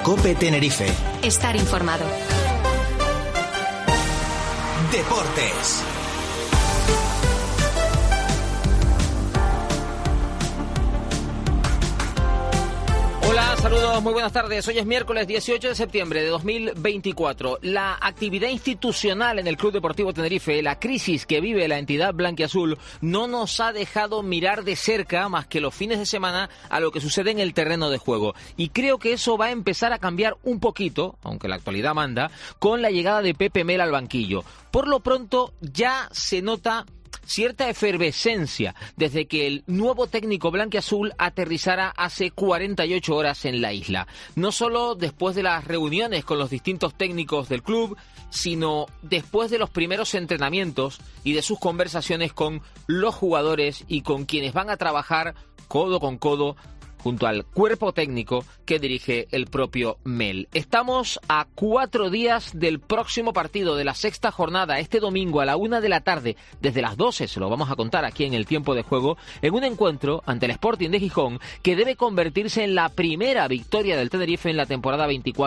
COPE Tenerife. Estar informado. Deportes. Hola, saludos, muy buenas tardes. Hoy es miércoles 18 de septiembre de 2024. La actividad institucional en el Club Deportivo Tenerife, la crisis que vive la entidad blanquiazul, no nos ha dejado mirar de cerca, más que los fines de semana, a lo que sucede en el terreno de juego. Y creo que eso va a empezar a cambiar un poquito, aunque la actualidad manda, con la llegada de Pepe Mel al banquillo. Por lo pronto ya se nota cierta efervescencia desde que el nuevo técnico blanquiazul aterrizara hace 48 horas en la isla. No solo después de las reuniones con los distintos técnicos del club, sino después de los primeros entrenamientos y de sus conversaciones con los jugadores y con quienes van a trabajar codo con codo junto al cuerpo técnico que dirige el propio Mel. Estamos a 4 días del próximo partido de la sexta jornada, este domingo a la 1 de la tarde, desde las 12, se lo vamos a contar aquí en el tiempo de juego, en un encuentro ante el Sporting de Gijón que debe convertirse en la primera victoria del Tenerife en la temporada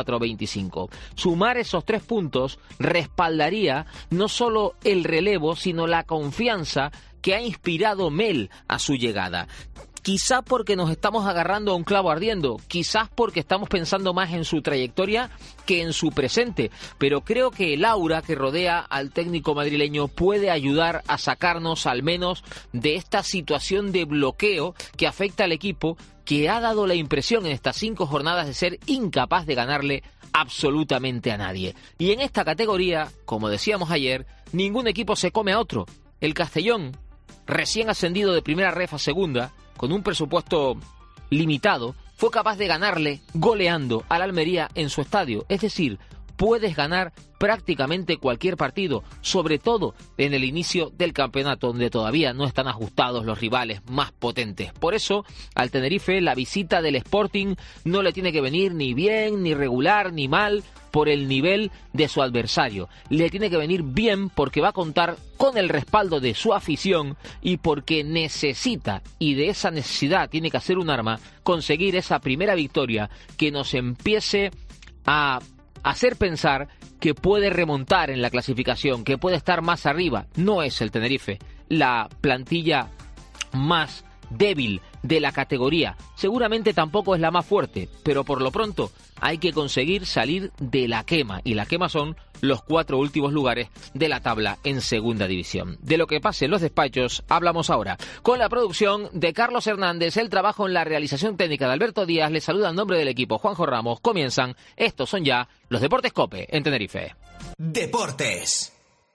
24-25. Sumar esos 3 puntos respaldaría no solo el relevo, sino la confianza que ha inspirado Mel a su llegada. Quizá porque nos estamos agarrando a un clavo ardiendo, quizás porque estamos pensando más en su trayectoria que en su presente, pero creo que el aura que rodea al técnico madrileño puede ayudar a sacarnos al menos de esta situación de bloqueo que afecta al equipo, que ha dado la impresión en estas 5 jornadas de ser incapaz de ganarle absolutamente a nadie. Y en esta categoría, como decíamos ayer, ningún equipo se come a otro. El Castellón, recién ascendido de primera ref a segunda, con un presupuesto limitado, fue capaz de ganarle goleando al Almería en su estadio. Es decir, puedes ganar prácticamente cualquier partido, sobre todo en el inicio del campeonato, donde todavía no están ajustados los rivales más potentes. Por eso, al Tenerife, la visita del Sporting no le tiene que venir ni bien, ni regular, ni mal, por el nivel de su adversario. Le tiene que venir bien porque va a contar con el respaldo de su afición y porque necesita, y de esa necesidad tiene que hacer un arma, conseguir esa primera victoria que nos empiece a hacer pensar que puede remontar en la clasificación, que puede estar más arriba. No es el Tenerife la plantilla más débil de la categoría, seguramente tampoco es la más fuerte, pero por lo pronto hay que conseguir salir de la quema, y la quema son los 4 últimos lugares de la tabla en segunda división. De lo que pase en los despachos hablamos ahora, con la producción de Carlos Hernández, el trabajo en la realización técnica de Alberto Díaz. Les saluda en nombre del equipo Juanjo Ramos. Comienzan, estos son ya los Deportes COPE en Tenerife. Deportes.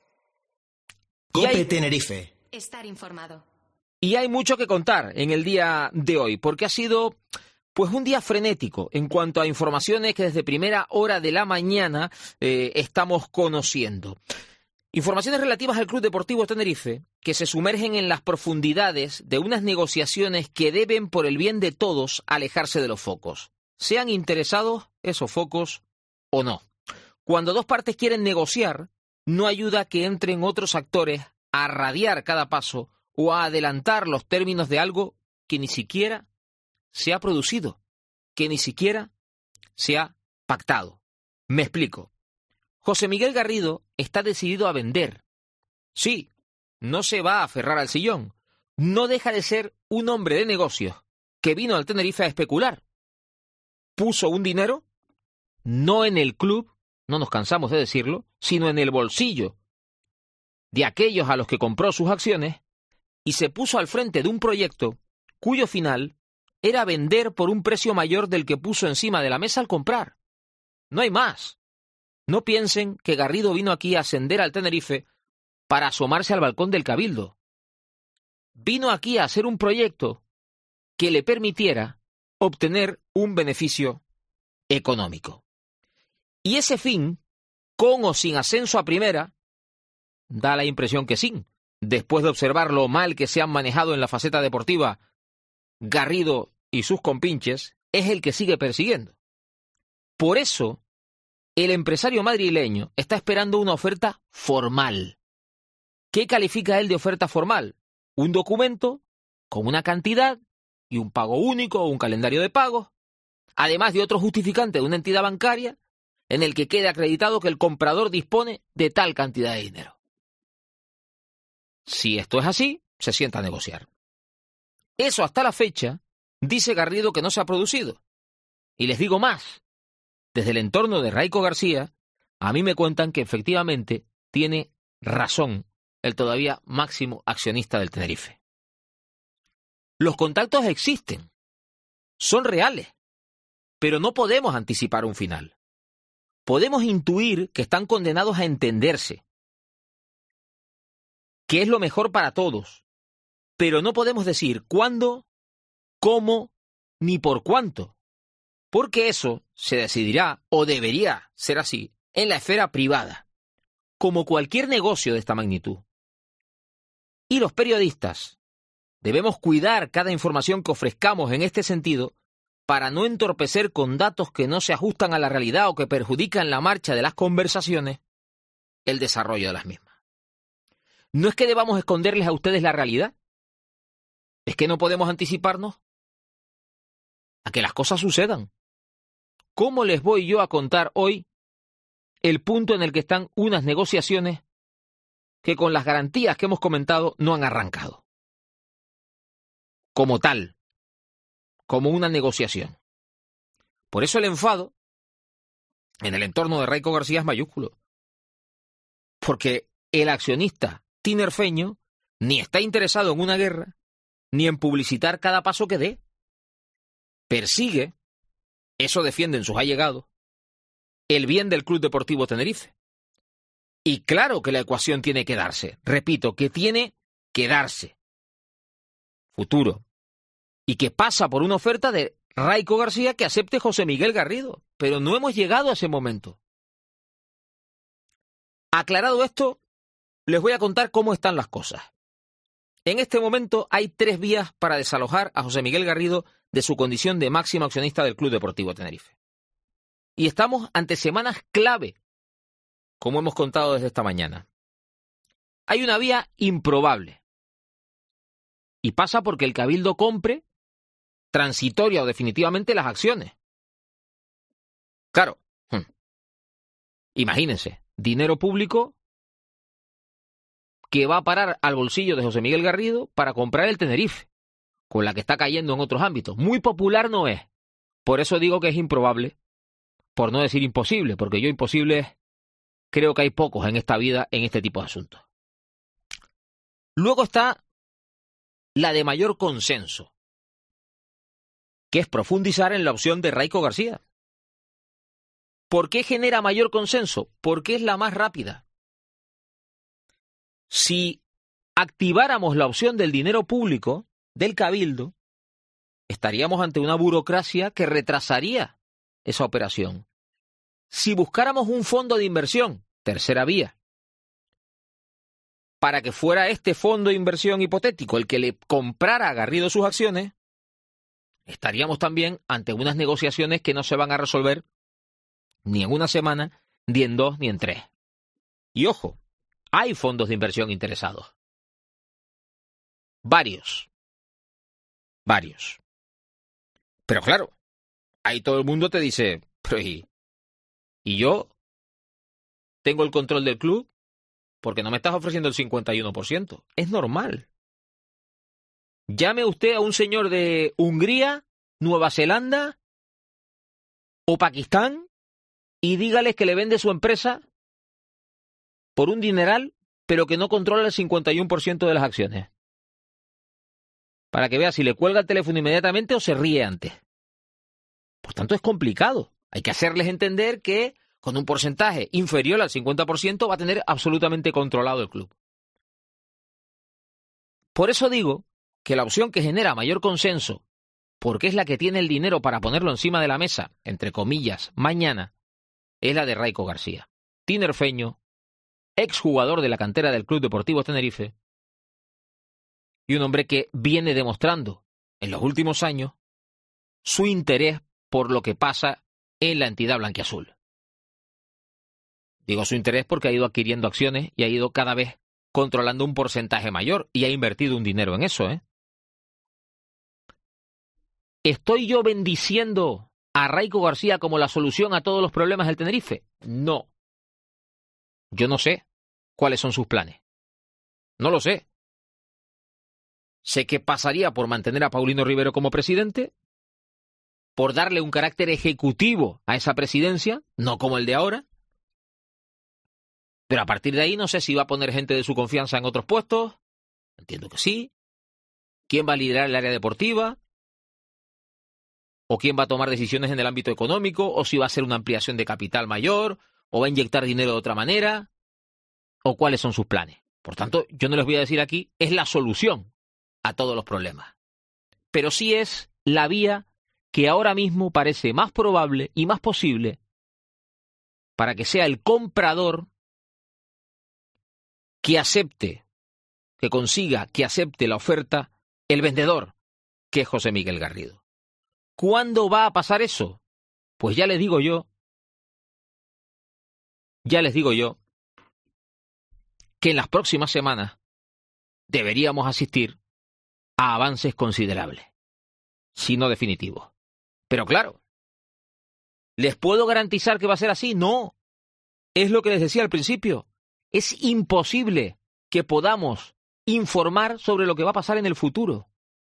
COPE Tenerife. Estar informado. Y hay mucho que contar en el día de hoy, porque ha sido pues un día frenético en cuanto a informaciones que desde primera hora de la mañana estamos conociendo. Informaciones relativas al Club Deportivo Tenerife, que se sumergen en las profundidades de unas negociaciones que deben, por el bien de todos, alejarse de los focos. Sean interesados esos focos o no. Cuando dos partes quieren negociar, no ayuda que entren otros actores a radiar cada paso o a adelantar los términos de algo que ni siquiera se ha producido, que ni siquiera se ha pactado. Me explico. José Miguel Garrido está decidido a vender. Sí, no se va a aferrar al sillón. No deja de ser un hombre de negocios que vino al Tenerife a especular. Puso un dinero, no en el club, no nos cansamos de decirlo, sino en el bolsillo de aquellos a los que compró sus acciones, y se puso al frente de un proyecto cuyo final era vender por un precio mayor del que puso encima de la mesa al comprar. No hay más. No piensen que Garrido vino aquí a ascender al Tenerife para asomarse al balcón del Cabildo. Vino aquí a hacer un proyecto que le permitiera obtener un beneficio económico. Y ese fin, con o sin ascenso a primera, da la impresión que sí. Después de observar lo mal que se han manejado en la faceta deportiva Garrido y sus compinches, es el que sigue persiguiendo. Por eso, el empresario madrileño está esperando una oferta formal. ¿Qué califica él de oferta formal? Un documento con una cantidad y un pago único o un calendario de pagos además de otro justificante de una entidad bancaria en el que quede acreditado que el comprador dispone de tal cantidad de dinero. Si esto es así, se sienta a negociar. Eso hasta la fecha, dice Garrido, que no se ha producido. Y les digo más, desde el entorno de Raico García, a mí me cuentan que efectivamente tiene razón el todavía máximo accionista del Tenerife. Los contactos existen, son reales, pero no podemos anticipar un final. Podemos intuir que están condenados a entenderse, que es lo mejor para todos, pero no podemos decir cuándo, cómo, ni por cuánto, porque eso se decidirá, o debería ser así, en la esfera privada, como cualquier negocio de esta magnitud. Y los periodistas debemos cuidar cada información que ofrezcamos en este sentido para no entorpecer con datos que no se ajustan a la realidad o que perjudican la marcha de las conversaciones el desarrollo de las mismas. No es que debamos esconderles a ustedes la realidad, es que no podemos anticiparnos a que las cosas sucedan. ¿Cómo les voy yo a contar hoy el punto en el que están unas negociaciones que con las garantías que hemos comentado no han arrancado? Como tal, como una negociación. Por eso el enfado en el entorno de Raico García es mayúsculo. Porque el accionista tinerfeño ni está interesado en una guerra, ni en publicitar cada paso que dé. Persigue, eso defienden sus allegados, el bien del Club Deportivo Tenerife. Y claro que la ecuación tiene que darse. Repito, que tiene que darse. Futuro. Y que pasa por una oferta de Raico García que acepte José Miguel Garrido. Pero no hemos llegado a ese momento. Aclarado esto, les voy a contar cómo están las cosas. En este momento hay 3 vías para desalojar a José Miguel Garrido de su condición de máximo accionista del Club Deportivo Tenerife. Y estamos ante semanas clave, como hemos contado desde esta mañana. Hay una vía improbable. Y pasa porque el Cabildo compre transitoria o definitivamente las acciones. Claro. Imagínense, dinero público que va a parar al bolsillo de José Miguel Garrido para comprar el Tenerife, con la que está cayendo en otros ámbitos. Muy popular no es. Por eso digo que es improbable, por no decir imposible, porque yo imposible creo que hay pocos en esta vida en este tipo de asuntos. Luego está la de mayor consenso, que es profundizar en la opción de Raico García. ¿Por qué genera mayor consenso? Porque es la más rápida. Si activáramos la opción del dinero público, del Cabildo, estaríamos ante una burocracia que retrasaría esa operación. Si buscáramos un fondo de inversión, tercera vía, para que fuera este fondo de inversión hipotético el que le comprara a Garrido sus acciones, estaríamos también ante unas negociaciones que no se van a resolver ni en una semana, ni en 2, ni en 3. Y ojo, hay fondos de inversión interesados. Varios. Pero claro, ahí todo el mundo te dice, pero ¿y yo tengo el control del club? Porque no me estás ofreciendo el 51%. Es normal. Llame usted a un señor de Hungría, Nueva Zelanda o Pakistán y dígales que le vende su empresa por un dineral, pero que no controla el 51% de las acciones. Para que vea si le cuelga el teléfono inmediatamente o se ríe antes. Por tanto, es complicado. Hay que hacerles entender que con un porcentaje inferior al 50% va a tener absolutamente controlado el club. Por eso digo que la opción que genera mayor consenso, porque es la que tiene el dinero para ponerlo encima de la mesa, entre comillas, mañana, es la de Raico García. Tinerfeño, exjugador de la cantera del Club Deportivo Tenerife, y un hombre que viene demostrando en los últimos años su interés por lo que pasa en la entidad blanquiazul. Digo su interés porque ha ido adquiriendo acciones y ha ido cada vez controlando un porcentaje mayor y ha invertido un dinero en eso, ¿eh? ¿Estoy yo bendiciendo a Raiko García como la solución a todos los problemas del Tenerife? No. Yo no sé cuáles son sus planes. No lo sé. Sé que pasaría por mantener a Paulino Rivero como presidente, por darle un carácter ejecutivo a esa presidencia, no como el de ahora. Pero a partir de ahí no sé si va a poner gente de su confianza en otros puestos. Entiendo que sí. ¿Quién va a liderar el área deportiva? ¿O quién va a tomar decisiones en el ámbito económico? ¿O si va a ser una ampliación de capital mayor? ¿O va a inyectar dinero de otra manera? ¿O cuáles son sus planes? Por tanto, yo no les voy a decir aquí, es la solución a todos los problemas. Pero sí es la vía que ahora mismo parece más probable y más posible para que sea el comprador que acepte, que consiga que acepte la oferta el vendedor, que es José Miguel Garrido. ¿Cuándo va a pasar eso? Pues ya les digo yo que en las próximas semanas deberíamos asistir a avances considerables, si no definitivos. Pero claro, ¿les puedo garantizar que va a ser así? No. Es lo que les decía al principio. Es imposible que podamos informar sobre lo que va a pasar en el futuro.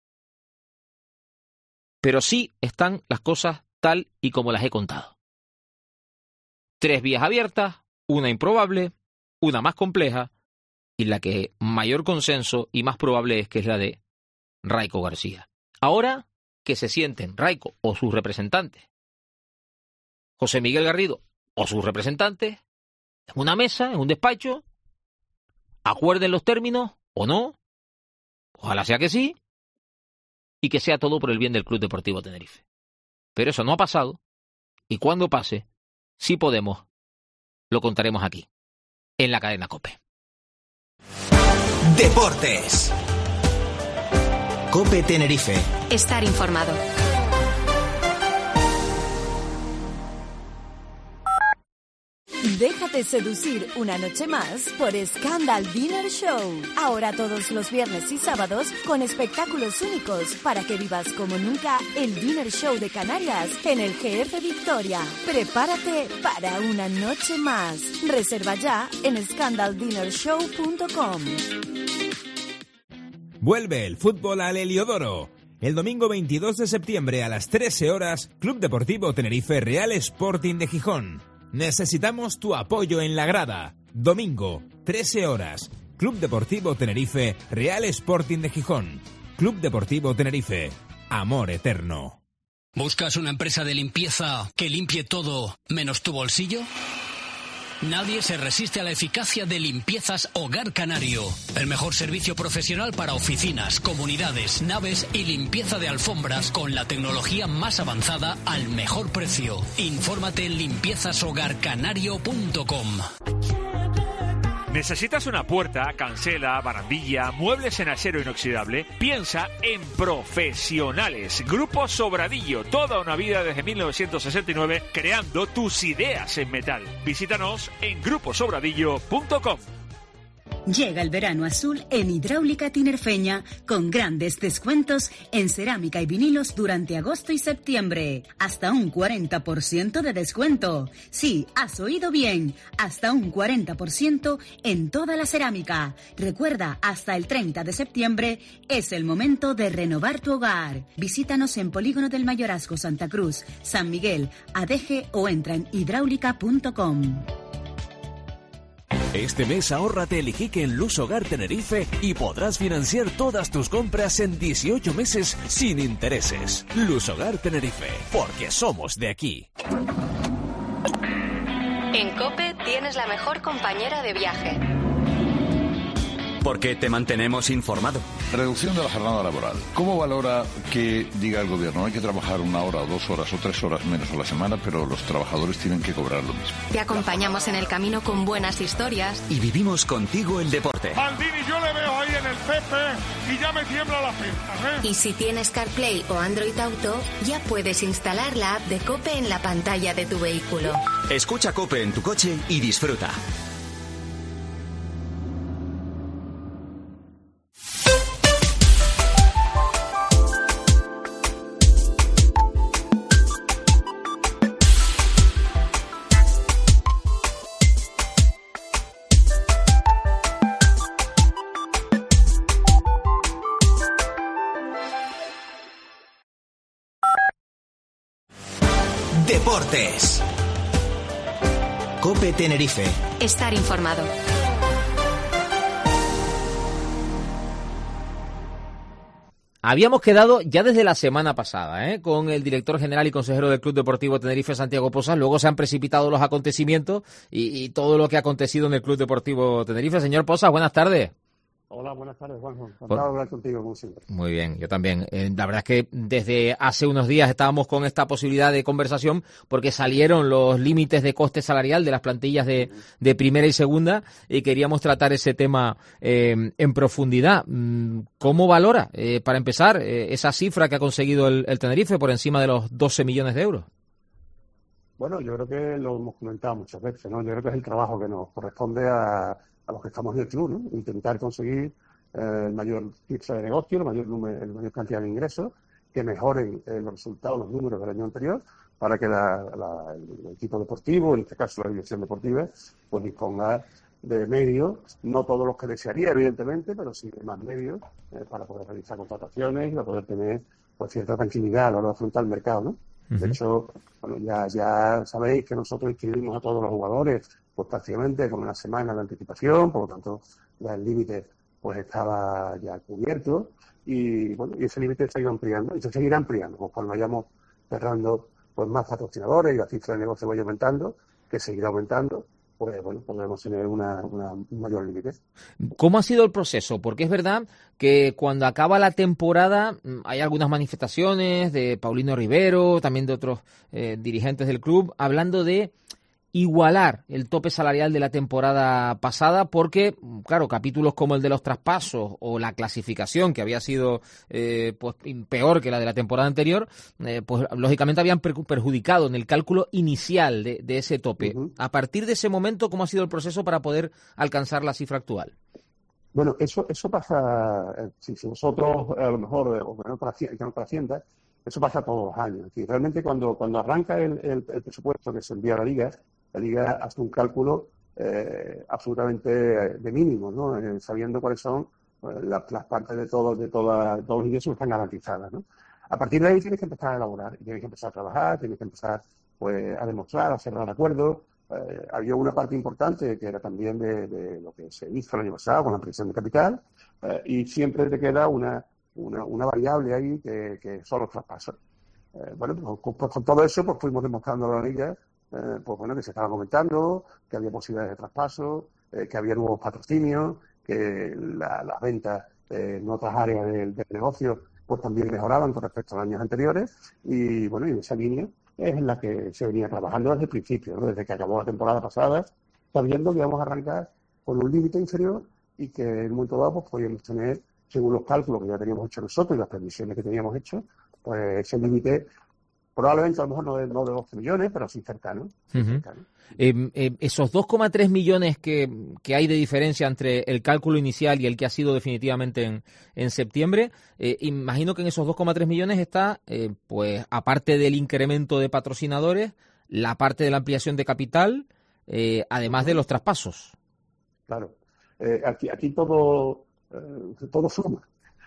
Pero sí están las cosas tal y como las he contado. 3 vías abiertas, una improbable, una más compleja y la que mayor consenso y más probable es que es la de Raiko García. Ahora que se sienten Raiko o sus representantes, José Miguel Garrido o sus representantes, en una mesa, en un despacho, acuerden los términos o no, ojalá sea que sí, y que sea todo por el bien del Club Deportivo Tenerife. Pero eso no ha pasado, y cuando pase, si podemos, lo contaremos aquí, en la cadena COPE. Deportes. COPE Tenerife. Estar informado. Déjate seducir una noche más por Scandal Dinner Show. Ahora todos los viernes y sábados con espectáculos únicos para que vivas como nunca el Dinner Show de Canarias en el GF Victoria. Prepárate para una noche más. Reserva ya en scandaldinnershow.com. Vuelve el fútbol al Heliodoro. El domingo 22 de septiembre a las 13 horas, Club Deportivo Tenerife Real Sporting de Gijón. Necesitamos tu apoyo en la grada. Domingo, 13 horas. Club Deportivo Tenerife Real Sporting de Gijón. Club Deportivo Tenerife. Amor eterno. ¿Buscas una empresa de limpieza que limpie todo menos tu bolsillo? Nadie se resiste a la eficacia de Limpiezas Hogar Canario. El mejor servicio profesional para oficinas, comunidades, naves y limpieza de alfombras con la tecnología más avanzada al mejor precio. Infórmate en limpiezashogarcanario.com. ¿Necesitas una puerta, cancela, barandilla, muebles en acero inoxidable? Piensa en Profesionales. Grupo Sobradillo, toda una vida desde 1969 creando tus ideas en metal. Visítanos en gruposobradillo.com. Llega el verano azul en Hidráulica Tinerfeña con grandes descuentos en cerámica y vinilos durante agosto y septiembre. Hasta un 40% de descuento. Sí, has oído bien. Hasta un 40% en toda la cerámica. Recuerda, hasta el 30 de septiembre es el momento de renovar tu hogar. Visítanos en Polígono del Mayorazgo, Santa Cruz, San Miguel, Adeje o entra en hidráulica.com. Este mes ahórrate el Iquique en Luz Hogar Tenerife y podrás financiar todas tus compras en 18 meses sin intereses. Luz Hogar Tenerife, porque somos de aquí. En COPE tienes la mejor compañera de viaje. Porque te mantenemos informado. Reducción de la jornada laboral. ¿Cómo valora que diga el gobierno hay que trabajar 1 hora, o 2 horas o 3 horas menos a la semana, pero los trabajadores tienen que cobrar lo mismo? Te acompañamos en el camino con buenas historias. Y vivimos contigo el deporte. Maldini, yo le veo ahí en el Pepe y ya me tiembla la pinta, Y si tienes CarPlay o Android Auto, ya puedes instalar la app de COPE en la pantalla de tu vehículo. Escucha COPE en tu coche y disfruta. Deportes. COPE Tenerife. Estar informado. Habíamos quedado ya desde la semana pasada, con el director general y consejero del Club Deportivo Tenerife, Santiago Pozas. Luego se han precipitado los acontecimientos y todo lo que ha acontecido en el Club Deportivo Tenerife. Señor Pozas, buenas tardes. Hola, buenas tardes, Juanjo. Encantado de hablar contigo, como siempre. Muy bien, yo también. La verdad es que desde hace unos días estábamos con esta posibilidad de conversación porque salieron los límites de coste salarial de las plantillas de primera y segunda y queríamos tratar ese tema en profundidad. ¿Cómo valora, para empezar, esa cifra que ha conseguido el Tenerife por encima de los 12 millones de euros? Bueno, yo creo que lo hemos comentado muchas veces, ¿no? Yo creo que es el trabajo que nos corresponde a los que estamos en el club, ¿no? Intentar conseguir el mayor cifra de negocio, el mayor cantidad de ingresos, que mejoren los resultados, los números del año anterior, para que el equipo deportivo, en este caso la dirección deportiva, pues disponga de medios, no todos los que desearía, evidentemente, pero sí de más medios para poder realizar contrataciones y para poder tener pues cierta tranquilidad a la hora de afrontar el mercado, ¿no? De hecho, bueno, ya sabéis que nosotros inscribimos a todos los jugadores pues prácticamente con una semana de anticipación, por lo tanto ya el límite pues estaba ya cubierto y bueno, y ese límite se ha ido ampliando y se seguirá ampliando, pues cuando vayamos cerrando pues más patrocinadores y la cifra de negocio vaya aumentando, que seguirá aumentando, pues bueno, podremos tener un mayor límite. ¿Cómo ha sido el proceso? Porque es verdad que cuando acaba la temporada hay algunas manifestaciones de Paulino Rivero, también de otros dirigentes del club, hablando de igualar el tope salarial de la temporada pasada porque, claro, capítulos como el de los traspasos o la clasificación, que había sido pues peor que la de la temporada anterior, pues lógicamente habían perjudicado en el cálculo inicial de ese tope. A partir de ese momento, ¿cómo ha sido el proceso para poder alcanzar la cifra actual? Bueno, eso pasa, si vosotros a lo mejor, o en otra Hacienda, eso pasa todos los años. Y realmente cuando arranca el presupuesto que se envía a la Liga hace un cálculo absolutamente de mínimo, ¿no? Sabiendo cuáles son las partes de todos los ingresos que están garantizadas, ¿no? A partir de ahí tienes que empezar a elaborar, tienes que empezar a trabajar, tienes que empezar pues a demostrar, a cerrar acuerdos. Había una parte importante que era también de lo que se hizo el año pasado con la ampliación de capital y siempre te queda una variable ahí que son los traspasos. Bueno, pues con todo eso pues fuimos demostrando a la Liga pues bueno, que se estaba comentando, que había posibilidades de traspaso, que había nuevos patrocinios, que las ventas en otras áreas del negocio pues también mejoraban con respecto a los años anteriores y bueno, y en esa línea es en la que se venía trabajando desde el principio, ¿no? Desde que acabó la temporada pasada, sabiendo que íbamos a arrancar con un límite inferior y que en un momento dado pues podíamos tener, según los cálculos que ya teníamos hecho nosotros y las previsiones que teníamos hecho, pues ese límite probablemente a lo mejor no de 12 millones, pero sí cercano. Cercano. Esos 2,3 millones que hay de diferencia entre el cálculo inicial y el que ha sido definitivamente en septiembre, imagino que en esos 2,3 millones está, pues aparte del incremento de patrocinadores, la parte de la ampliación de capital, además de los traspasos. Claro. Aquí todo suma.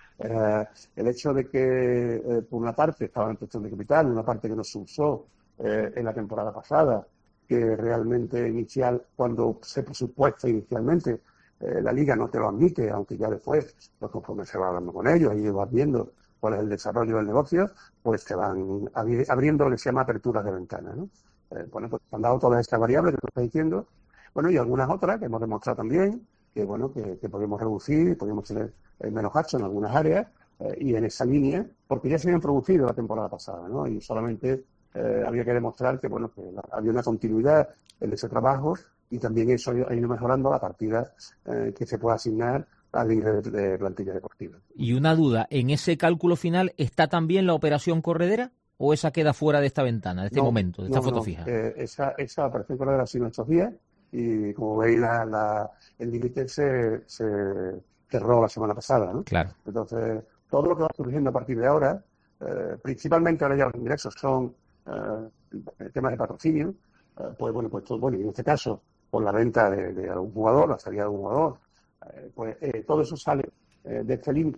El hecho de que, por una parte, estaba en cuestión de capital, una parte que no se usó en la temporada pasada, que realmente cuando se presupuesta inicialmente, la Liga no te lo admite, aunque ya después, pues conforme se va hablando con ellos y vas viendo cuál es el desarrollo del negocio, pues te van abriendo lo que se llama aperturas de ventana, ¿no? Bueno, pues han dado todas estas variables que tú estás diciendo, bueno, y algunas otras que hemos demostrado también, que bueno, que podemos reducir, podemos tener menos gastos en algunas áreas y en esa línea, porque ya se habían producido la temporada pasada, ¿no? Y solamente había que demostrar que bueno, que había una continuidad en ese trabajo y también eso ha ido mejorando la partida que se puede asignar a líneas de plantilla deportiva. Y una duda, ¿en ese cálculo final está también la operación corredera o esa queda fuera de esta ventana, de este momento, de esta foto fija? Esa operación corredera ha sido en estos días y como veis el límite se cerró la semana pasada, ¿no? Claro. Entonces, todo lo que va surgiendo a partir de ahora, principalmente ahora ya los ingresos son temas de patrocinio, pues en este caso, por la venta de algún jugador, la salida de un jugador, pues todo eso sale de este límite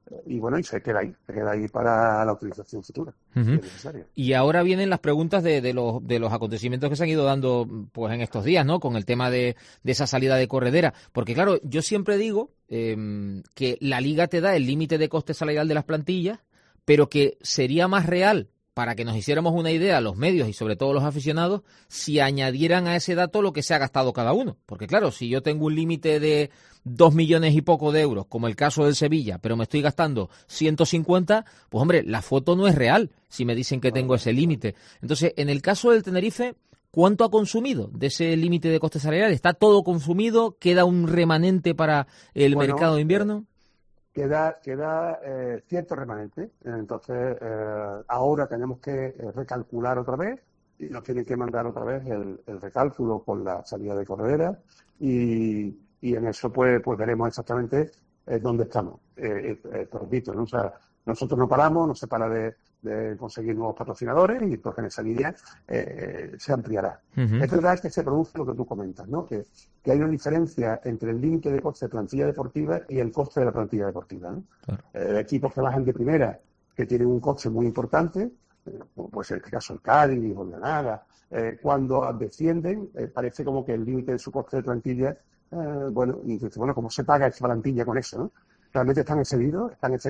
y bueno, y se queda ahí para la utilización futura, si es necesario. Y ahora vienen las preguntas de los acontecimientos que se han ido dando pues en estos días, ¿no? Con el tema de esa salida de corredera. Porque claro, yo siempre digo que la Liga te da el límite de coste salarial de las plantillas, pero que sería más real, para que nos hiciéramos una idea, los medios y sobre todo los aficionados, si añadieran a ese dato lo que se ha gastado cada uno. Porque claro, si yo tengo un límite de 2 millones y poco de euros, como el caso del Sevilla, pero me estoy gastando 150, pues hombre, la foto no es real si me dicen que tengo ese límite. Entonces, en el caso del Tenerife, ¿cuánto ha consumido de ese límite de coste salarial? ¿Está todo consumido? ¿Queda un remanente para el mercado de invierno? Queda cierto remanente, entonces ahora tenemos que recalcular otra vez y nos tienen que mandar otra vez el recálculo por la salida de corredera y en eso pues veremos exactamente dónde estamos. Te repito, ¿no? O sea, nosotros no paramos, no se para de conseguir nuevos patrocinadores y pues en esa línea se ampliará. Es verdad que se produce lo que tú comentas, ¿no? Que hay una diferencia entre el límite de coste de plantilla deportiva y el coste de la plantilla deportiva, ¿no? Claro. Equipos que bajan de primera, que tienen un coste muy importante, como puede ser en este caso el Cádiz o Granada, cuando descienden, parece como que el límite de su coste de plantilla, bueno, ¿cómo se paga esa plantilla con eso, no? Realmente están excedidos,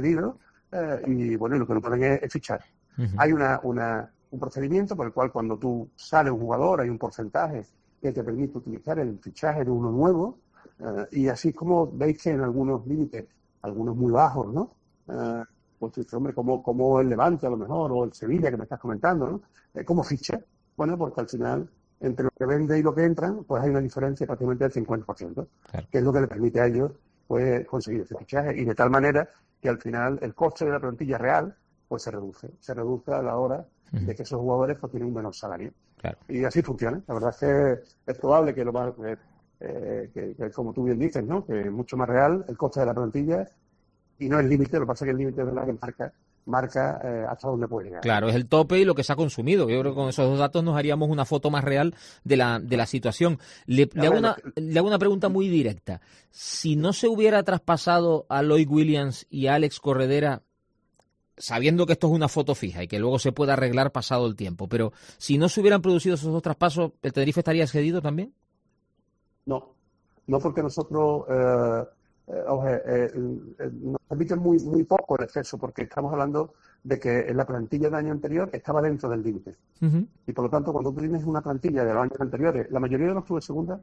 y bueno, lo que no pueden es fichar. Hay un procedimiento por el cual cuando tú sales un jugador hay un porcentaje que te permite utilizar el fichaje de uno nuevo, y así como veis que en algunos límites, algunos muy bajos, ¿no? Pues hombre, como el Levante a lo mejor, o el Sevilla que me estás comentando, ¿no? ¿Cómo ficha? Bueno, porque al final, entre lo que vende y lo que entran, pues hay una diferencia prácticamente del 50%, claro, que es lo que le permite a ellos pues conseguir ese fichaje, y de tal manera que al final el coste de la plantilla real pues se reduce a la hora de que esos jugadores pues tienen un menor salario. Claro. Y así funciona. La verdad es que es probable que lo va que como tú bien dices, ¿no? Que es mucho más real el coste de la plantilla y no el límite. Lo que pasa es que el límite es verdad que marca hasta dónde puede llegar. Claro, es el tope y lo que se ha consumido. Yo creo que con esos dos datos nos haríamos una foto más real de la situación. Le hago una pregunta muy directa. Si no se hubiera traspasado a Lloyd Williams y a Alex Corredera, sabiendo que esto es una foto fija y que luego se puede arreglar pasado el tiempo, pero si no se hubieran producido esos dos traspasos, ¿el Tenerife estaría excedido también? No, porque nosotros nos permiten muy poco el exceso, porque estamos hablando de que en la plantilla del año anterior estaba dentro del límite. Y por lo tanto, cuando tú tienes una plantilla de los años anteriores, la mayoría de los clubes segunda,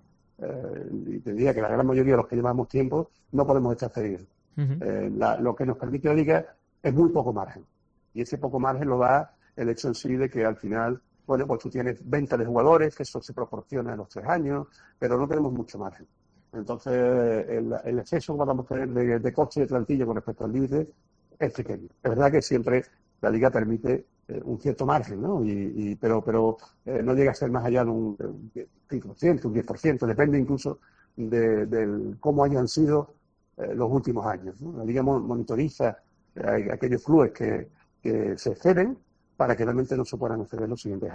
y te diría que la gran mayoría de los que llevamos tiempo, no podemos estar cedidos. Lo que nos permite la Liga es muy poco margen. Y ese poco margen lo da el hecho en sí de que al final, bueno, pues tú tienes venta de jugadores, que eso se proporciona en los 3 años, pero no tenemos mucho margen. Entonces, el exceso que vamos a tener de coste de plantilla con respecto al límite es pequeño. Es verdad que siempre la Liga permite un cierto margen, ¿no? Pero no llega a ser más allá de un 5%, un 10%, depende incluso de cómo hayan sido los últimos años, ¿no? La Liga monitoriza aquellos clubes que se exceden para que realmente no se puedan exceder los siguientes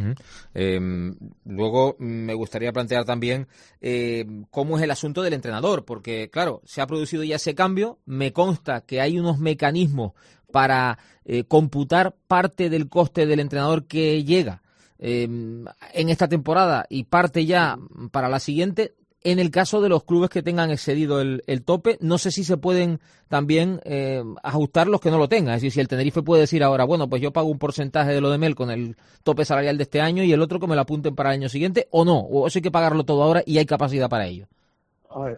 años. Luego me gustaría plantear también cómo es el asunto del entrenador, porque claro, se ha producido ya ese cambio, me consta que hay unos mecanismos para computar parte del coste del entrenador que llega en esta temporada y parte ya para la siguiente. En el caso de los clubes que tengan excedido el tope, no sé si se pueden también ajustar los que no lo tengan. Es decir, si el Tenerife puede decir ahora, bueno, pues yo pago un porcentaje de lo de Mel con el tope salarial de este año y el otro que me lo apunten para el año siguiente, o no, o eso hay que pagarlo todo ahora y hay capacidad para ello. A ver,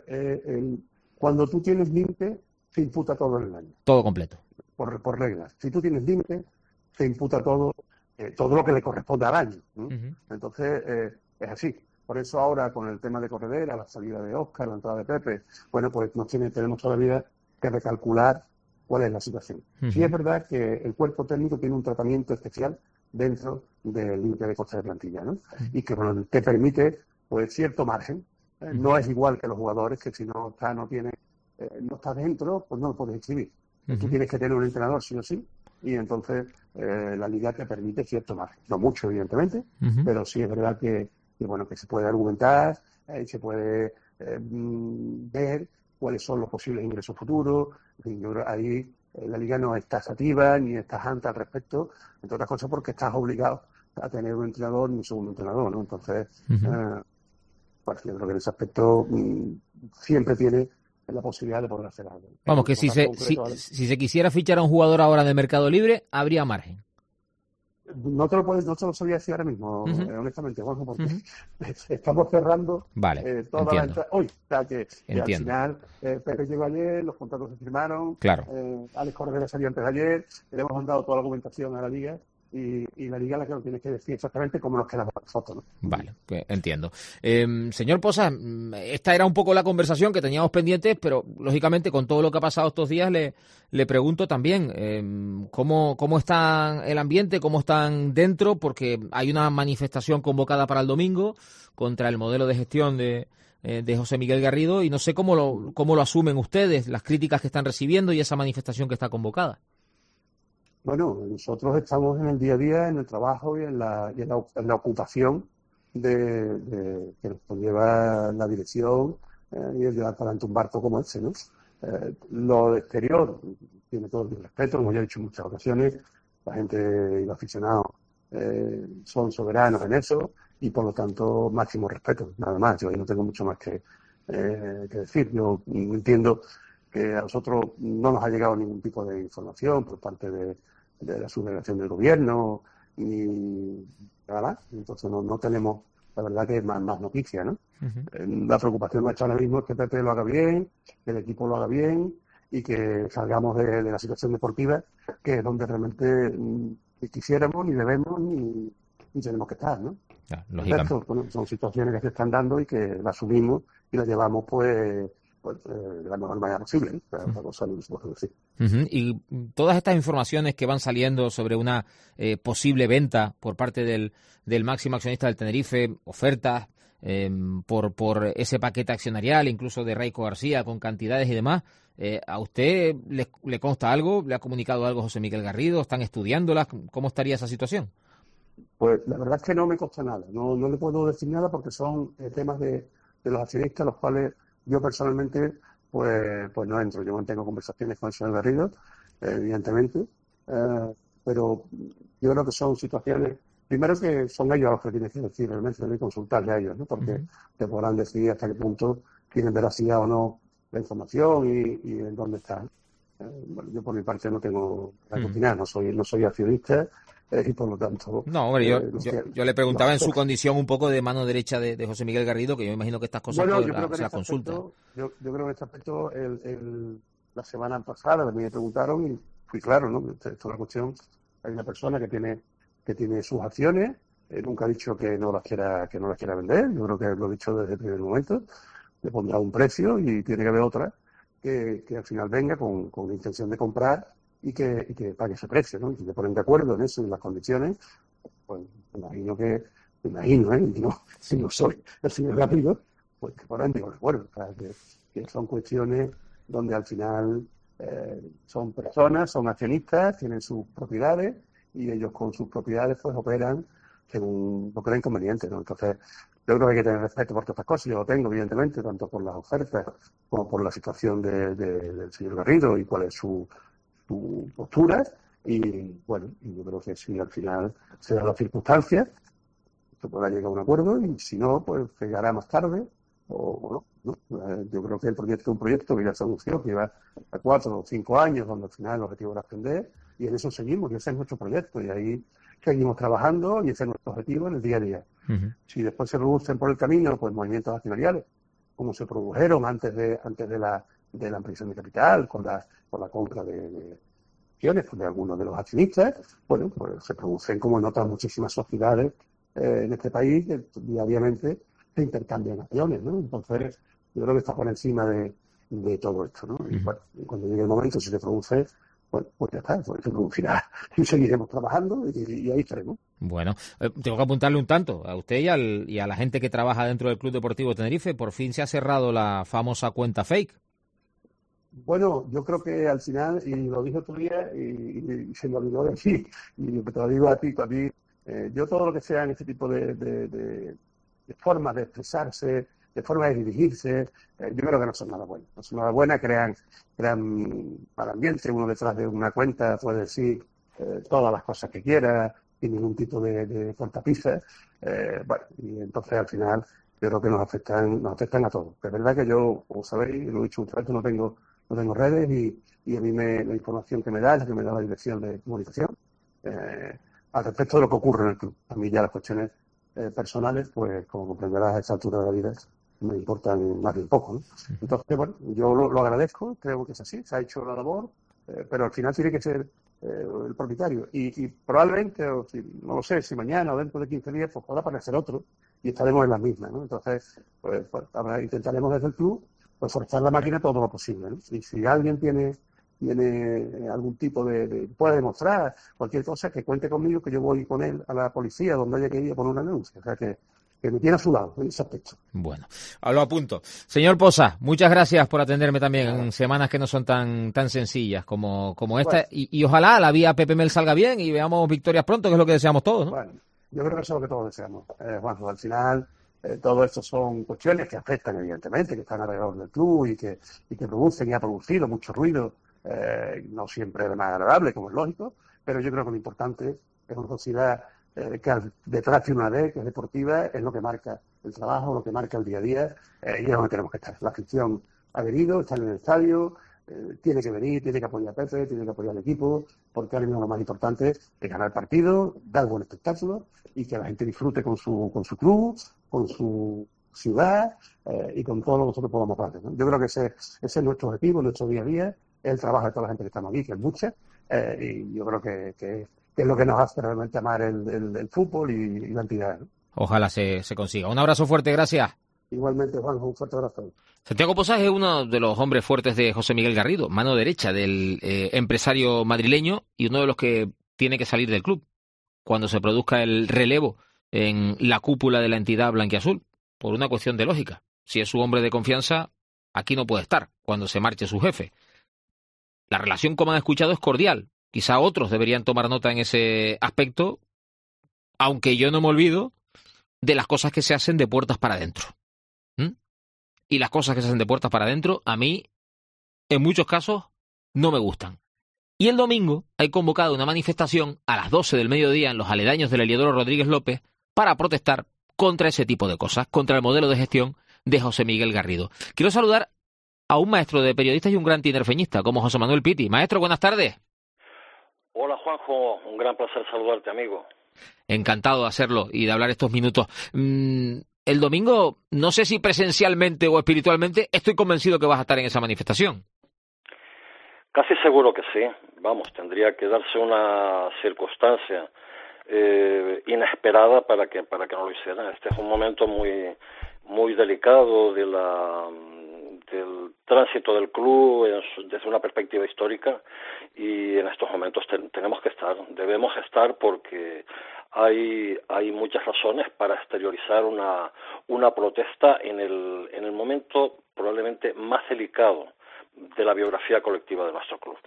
cuando tú tienes límite, se imputa todo en el año. Todo completo. Por reglas. Si tú tienes límite, se imputa todo lo que le corresponde al año, ¿no? Entonces, es así. Por eso ahora, con el tema de Corredera, la salida de Óscar, la entrada de Pepe, bueno, pues tenemos todavía que recalcular cuál es la situación. Sí es verdad que el cuerpo técnico tiene un tratamiento especial dentro del límite de coste de plantilla, ¿no? Y que te permite pues cierto margen. No es igual que los jugadores, que si no está dentro, pues no lo puedes inscribir. Tú tienes que tener un entrenador sí o sí, y entonces la Liga te permite cierto margen. No mucho, evidentemente, pero sí es verdad que se puede argumentar, se puede ver cuáles son los posibles ingresos futuros. En fin, yo creo ahí la liga no es taxativa ni es tajante al respecto, entre otras cosas porque estás obligado a tener un entrenador y un segundo entrenador, ¿no? Entonces, pues yo creo que en ese aspecto siempre tiene la posibilidad de poder hacer algo. Vamos, que si se quisiera fichar a un jugador ahora de mercado libre, habría margen. No te lo sabía decir ahora mismo, honestamente, Juanjo, porque estamos cerrando toda la entrada hoy. O sea que al final Pepe llegó ayer, los contratos se firmaron, Alex Cordero salió antes de ayer, le hemos mandado toda la documentación a la liga y la liga es la que nos tiene que decir exactamente cómo nos queda la foto, ¿no? Vale, entiendo. Señor Posas, esta era un poco la conversación que teníamos pendientes, pero lógicamente con todo lo que ha pasado estos días le pregunto también cómo está el ambiente, cómo están dentro, porque hay una manifestación convocada para el domingo contra el modelo de gestión de José Miguel Garrido y no sé cómo lo asumen ustedes, las críticas que están recibiendo y esa manifestación que está convocada. Bueno, nosotros estamos en el día a día, en el trabajo y en la ocupación que nos conlleva la dirección y el llevar para adelante un barco como ese, ¿no? Lo de exterior tiene todo mi respeto, como ya he dicho en muchas ocasiones, la gente y los aficionados son soberanos en eso y por lo tanto máximo respeto, nada más. Yo ahí no tengo mucho más que decir. Yo entiendo que a nosotros no nos ha llegado ningún tipo de información por parte de la subdelegación del gobierno ni nada más. Entonces no tenemos, la verdad, que más noticias, ¿no? La preocupación nuestra ahora mismo es que Pepe lo haga bien, que el equipo lo haga bien y que salgamos de la situación deportiva, que es donde realmente ni quisiéramos, ni debemos, ni tenemos que estar, ¿no? Lógicamente. Son situaciones que se están dando y que las asumimos y las llevamos de la mejor manera posible, ¿no? Otra cosa no se puede decir. Y todas estas informaciones que van saliendo sobre una posible venta por parte del máximo accionista del Tenerife, ofertas por ese paquete accionarial, incluso de Raico García, con cantidades y demás, ¿a usted le consta algo? ¿Le ha comunicado algo José Miguel Garrido? ¿Están estudiándolas? ¿Cómo estaría esa situación? Pues la verdad es que no me consta nada, no le puedo decir nada porque son temas de los accionistas, los cuales yo personalmente pues no entro. Yo mantengo conversaciones con el señor Garrido, evidentemente, pero yo creo que son situaciones, primero que son ellos los que tienen que decir realmente, tienen que consultarle a ellos, ¿no? Porque te podrán decir hasta qué punto tienen veracidad o no la información y en dónde está. Bueno, yo por mi parte no tengo la que opinar, no soy accionista. Y por lo tanto... No, hombre, yo le preguntaba en su condición un poco de mano derecha de José Miguel Garrido, que yo imagino que estas cosas se las consulta. Yo creo que en este aspecto la semana pasada me preguntaron y fui claro, ¿no? Esto es una cuestión, hay una persona que tiene sus acciones, nunca ha dicho que no las quiera vender, yo creo que lo he dicho desde el primer momento, le pondrá un precio y tiene que haber otra que al final venga con la intención de comprar y que pague ese precio, ¿no? Y si se ponen de acuerdo en eso, en las condiciones, pues imagino, y no, si no soy el señor Garrido, pues que podrán de acuerdo. O sea, que son cuestiones donde al final son personas, son accionistas, tienen sus propiedades y ellos con sus propiedades pues operan según lo crean conveniente, ¿no? Entonces, yo creo que hay que tener respeto por todas estas cosas. Yo lo tengo, evidentemente, tanto por las ofertas como por la situación del señor Garrido y cuál es su postura y bueno, yo creo que si al final se dan las circunstancias se podrá llegar a un acuerdo y si no, pues llegará más tarde o no. Yo creo que el proyecto es un proyecto que ya se anunció, que lleva a 4 o 5 años, donde al final el objetivo era ascender y en eso seguimos, y ese es nuestro proyecto y ahí seguimos trabajando y ese es nuestro objetivo en el día a día. Si después se producen por el camino pues movimientos accionariales como se produjeron antes de la ampliación de capital, con la compra de acciones de algunos de los accionistas, bueno, pues se producen como en otras muchísimas sociedades en este país, que diariamente se intercambian acciones, ¿no? Entonces, yo creo que está por encima de todo esto, ¿no? Y bueno, cuando llegue el momento, si se produce, pues ya está, pues se producirá y seguiremos trabajando y ahí estaremos. Bueno, tengo que apuntarle un tanto a usted y a la gente que trabaja dentro del Club Deportivo Tenerife. Por fin se ha cerrado la famosa cuenta fake. Bueno, yo creo que al final, y lo dije otro día y se me olvidó decir, y te lo digo a ti, yo todo lo que sea en este tipo de formas de expresarse forma de dirigirse, yo creo que no son nada buenas. No son nada buenas, crean mal ambiente, uno detrás de una cuenta puede decir todas las cosas que quiera, sin ningún tipo de cortapisas, bueno, y entonces al final yo creo que nos afectan a todos. Es verdad que yo, como sabéis, lo he dicho muchas veces, no tengo redes y a mí la información que me da es la que me da la dirección de comunicación al respecto de lo que ocurre en el club. A mí ya las cuestiones personales, pues como comprenderás a esta altura de la vida, me importan más bien poco, ¿no? Entonces, bueno, yo lo agradezco, creo que es así, se ha hecho la labor, pero al final tiene que ser el propietario. Y probablemente, o si, no lo sé, si mañana o dentro de 15 días, pues pueda aparecer otro y estaremos en las mismas, ¿no? Entonces, pues intentaremos desde el club pues forzar la máquina todo lo posible, ¿no? Y si alguien tiene algún tipo puede demostrar cualquier cosa, que cuente conmigo, que yo voy con él a la policía donde haya que ir a poner una denuncia. O sea que me tiene a su lado en ese aspecto. Bueno, lo apunto. Señor Poza, muchas gracias por atenderme también en semanas que no son tan sencillas como esta. Bueno. Y ojalá la vía Pepe Mel salga bien y veamos victorias pronto, que es lo que deseamos todos, ¿no? Bueno, yo creo que eso es lo que todos deseamos. Juanjo, al final todo esto son cuestiones que afectan, evidentemente, que están alrededor del club y que producen y ha producido mucho ruido. No siempre es más agradable, como es lógico, pero yo creo que lo importante es una sociedad que detrás de una D, que es deportiva, es lo que marca el trabajo, lo que marca el día a día, y es donde tenemos que estar. La afición ha venido, está en el estadio, tiene que venir, tiene que apoyar a Pepe, tiene que apoyar al equipo, porque ahora mismo lo más importante es ganar el partido, dar buen espectáculo y que la gente disfrute con su club, con su ciudad y con todo lo que nosotros podamos hacer, ¿no? Yo creo que ese es nuestro objetivo, nuestro día a día, el trabajo de toda la gente que estamos aquí, que es mucha, y yo creo que es lo que nos hace realmente amar el fútbol y la entidad, ¿no? Ojalá se consiga. Un abrazo fuerte, gracias. Igualmente, Juan, un fuerte abrazo. Santiago Posas es uno de los hombres fuertes de José Miguel Garrido, mano derecha del empresario madrileño y uno de los que tiene que salir del club cuando se produzca el relevo en la cúpula de la entidad blanquiazul, por una cuestión de lógica. Si es su hombre de confianza, aquí no puede estar cuando se marche su jefe. La relación, como han escuchado, es cordial. Quizá otros deberían tomar nota en ese aspecto, aunque yo no me olvido de las cosas que se hacen de puertas para adentro. Y las cosas que se hacen de puertas para adentro, a mí, en muchos casos, no me gustan. Y el domingo hay convocado una manifestación a las 12 del mediodía en los aledaños del Heliodoro Rodríguez López para protestar contra ese tipo de cosas, contra el modelo de gestión de José Miguel Garrido. Quiero saludar a un maestro de periodistas y un gran tinerfeñista como José Manuel Piti. Maestro, buenas tardes. Hola, Juanjo. Un gran placer saludarte, amigo. Encantado de hacerlo y de hablar estos minutos. El domingo, no sé si presencialmente o espiritualmente, estoy convencido que vas a estar en esa manifestación. Casi seguro que sí. Vamos, tendría que darse una circunstancia inesperada para que no lo hicieran. Este es un momento muy delicado del tránsito del club desde una perspectiva histórica, y en estos momentos tenemos que estar, debemos estar, porque hay muchas razones para exteriorizar una protesta en el momento probablemente más delicado de la biografía colectiva de nuestro club.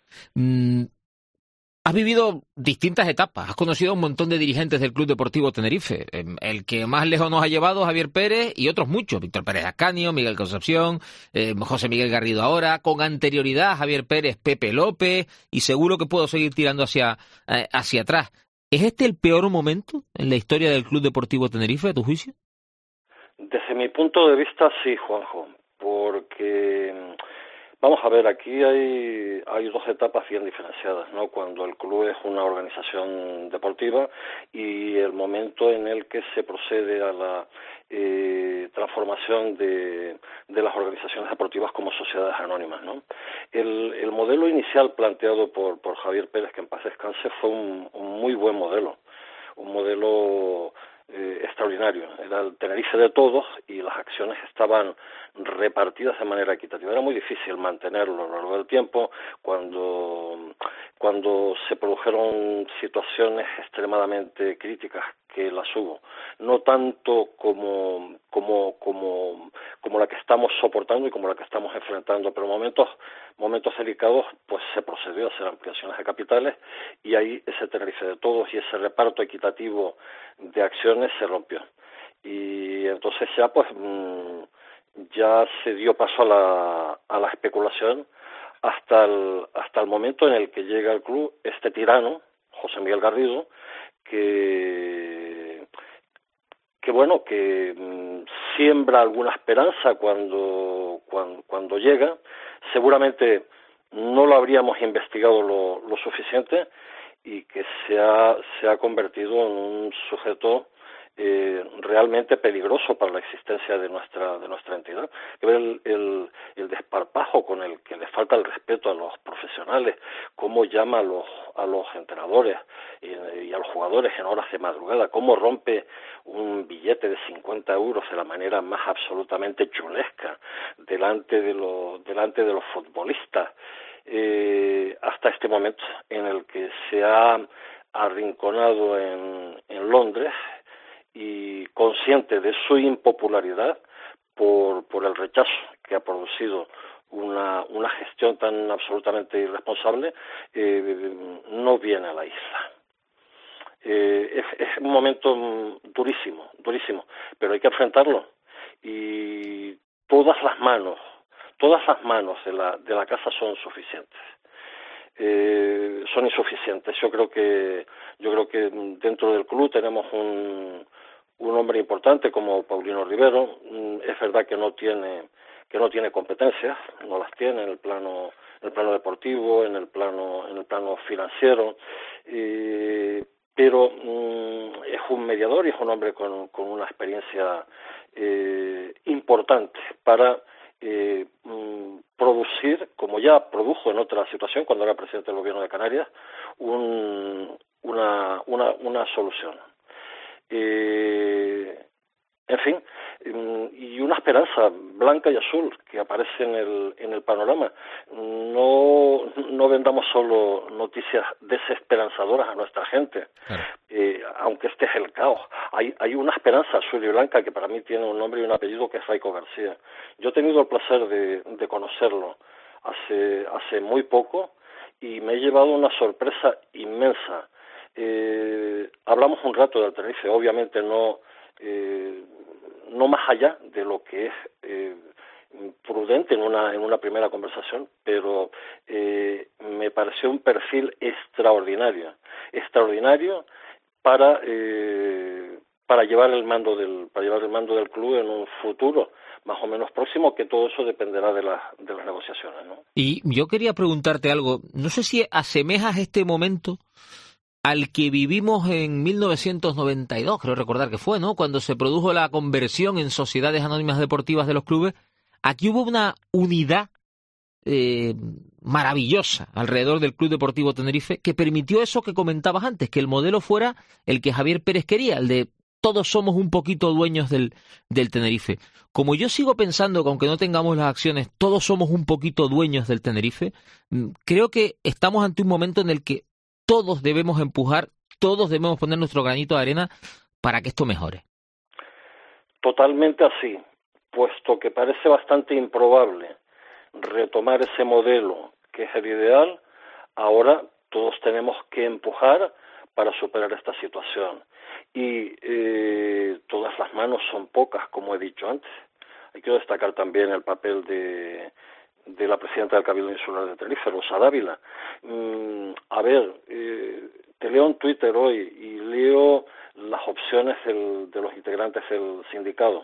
Has vivido distintas etapas, has conocido a un montón de dirigentes del Club Deportivo Tenerife. El que más lejos nos ha llevado, Javier Pérez, y otros muchos, Víctor Pérez Ascanio, Miguel Concepción, José Miguel Garrido ahora, con anterioridad Javier Pérez, Pepe López, y seguro que puedo seguir tirando hacia atrás. ¿Es este el peor momento en la historia del Club Deportivo Tenerife, a tu juicio? Desde mi punto de vista, sí, Juanjo, porque vamos a ver, aquí hay dos etapas bien diferenciadas, ¿no? Cuando el club es una organización deportiva y el momento en el que se procede a la transformación de las organizaciones deportivas como sociedades anónimas, ¿no? El modelo inicial planteado por Javier Pérez, que en paz descanse, fue un muy buen modelo, un modelo extraordinario. Era el Tenerife de todos y las acciones estaban repartidas de manera equitativa. Era muy difícil mantenerlo a lo largo del tiempo cuando se produjeron situaciones extremadamente críticas, que las hubo, no tanto como la que estamos soportando y como la que estamos enfrentando, pero momentos delicados, pues se procedió a hacer ampliaciones de capitales, y ahí ese Tenerife de todos y ese reparto equitativo de acciones se rompió. Y entonces ya pues ya se dio paso a la especulación hasta el momento en el que llega al club este tirano, José Miguel Garrido, que bueno, que siembra alguna esperanza cuando llega. Seguramente no lo habríamos investigado lo suficiente, y que se ha convertido en un sujeto realmente peligroso para la existencia de nuestra entidad. Ver el desparpajo con el que le falta el respeto a los profesionales, cómo llama a los entrenadores y a los jugadores en horas de madrugada, cómo rompe un billete de 50 euros de la manera más absolutamente chulesca delante de los futbolistas, hasta este momento en el que se ha arrinconado en Londres, y consciente de su impopularidad por el rechazo que ha producido una gestión tan absolutamente irresponsable, no viene a la isla. Es un momento durísimo, pero hay que enfrentarlo, y todas las manos de la casa son suficientes. Son insuficientes. Yo creo que dentro del club tenemos un hombre importante como Paulino Rivero. Es verdad que no tiene competencias, no las tiene en el plano deportivo, en el plano financiero, pero es un mediador y es un hombre con una experiencia importante para producir, como ya produjo en otra situación cuando era presidente del gobierno de Canarias, una solución. En fin, y una esperanza blanca y azul que aparece en el panorama. No vendamos solo noticias desesperanzadoras a nuestra gente, claro. Aunque este es el caos. Hay una esperanza azul y blanca que para mí tiene un nombre y un apellido, que es Raico García. Yo he tenido el placer de conocerlo hace muy poco, y me he llevado una sorpresa inmensa. Hablamos un rato del Tenerife, obviamente no más allá de lo que es prudente en una primera conversación, pero me pareció un perfil extraordinario para llevar el mando del club en un futuro más o menos próximo, que todo eso dependerá de las negociaciones, ¿no? Y yo quería preguntarte algo, no sé si asemejas este momento al que vivimos en 1992, creo recordar que fue, ¿no? Cuando se produjo la conversión en sociedades anónimas deportivas de los clubes. Aquí hubo una unidad maravillosa alrededor del Club Deportivo Tenerife, que permitió eso que comentabas antes, que el modelo fuera el que Javier Pérez quería, el de todos somos un poquito dueños del Tenerife. Como yo sigo pensando que aunque no tengamos las acciones, todos somos un poquito dueños del Tenerife, creo que estamos ante un momento en el que todos debemos empujar, todos debemos poner nuestro granito de arena para que esto mejore. Totalmente así, puesto que parece bastante improbable retomar ese modelo que es el ideal. Ahora todos tenemos que empujar para superar esta situación, y todas las manos son pocas, como he dicho antes. Hay que destacar también el papel de la presidenta del Cabildo Insular de Tenerife, Rosa Dávila. Te leo en Twitter hoy y leo las opciones de los integrantes del sindicato.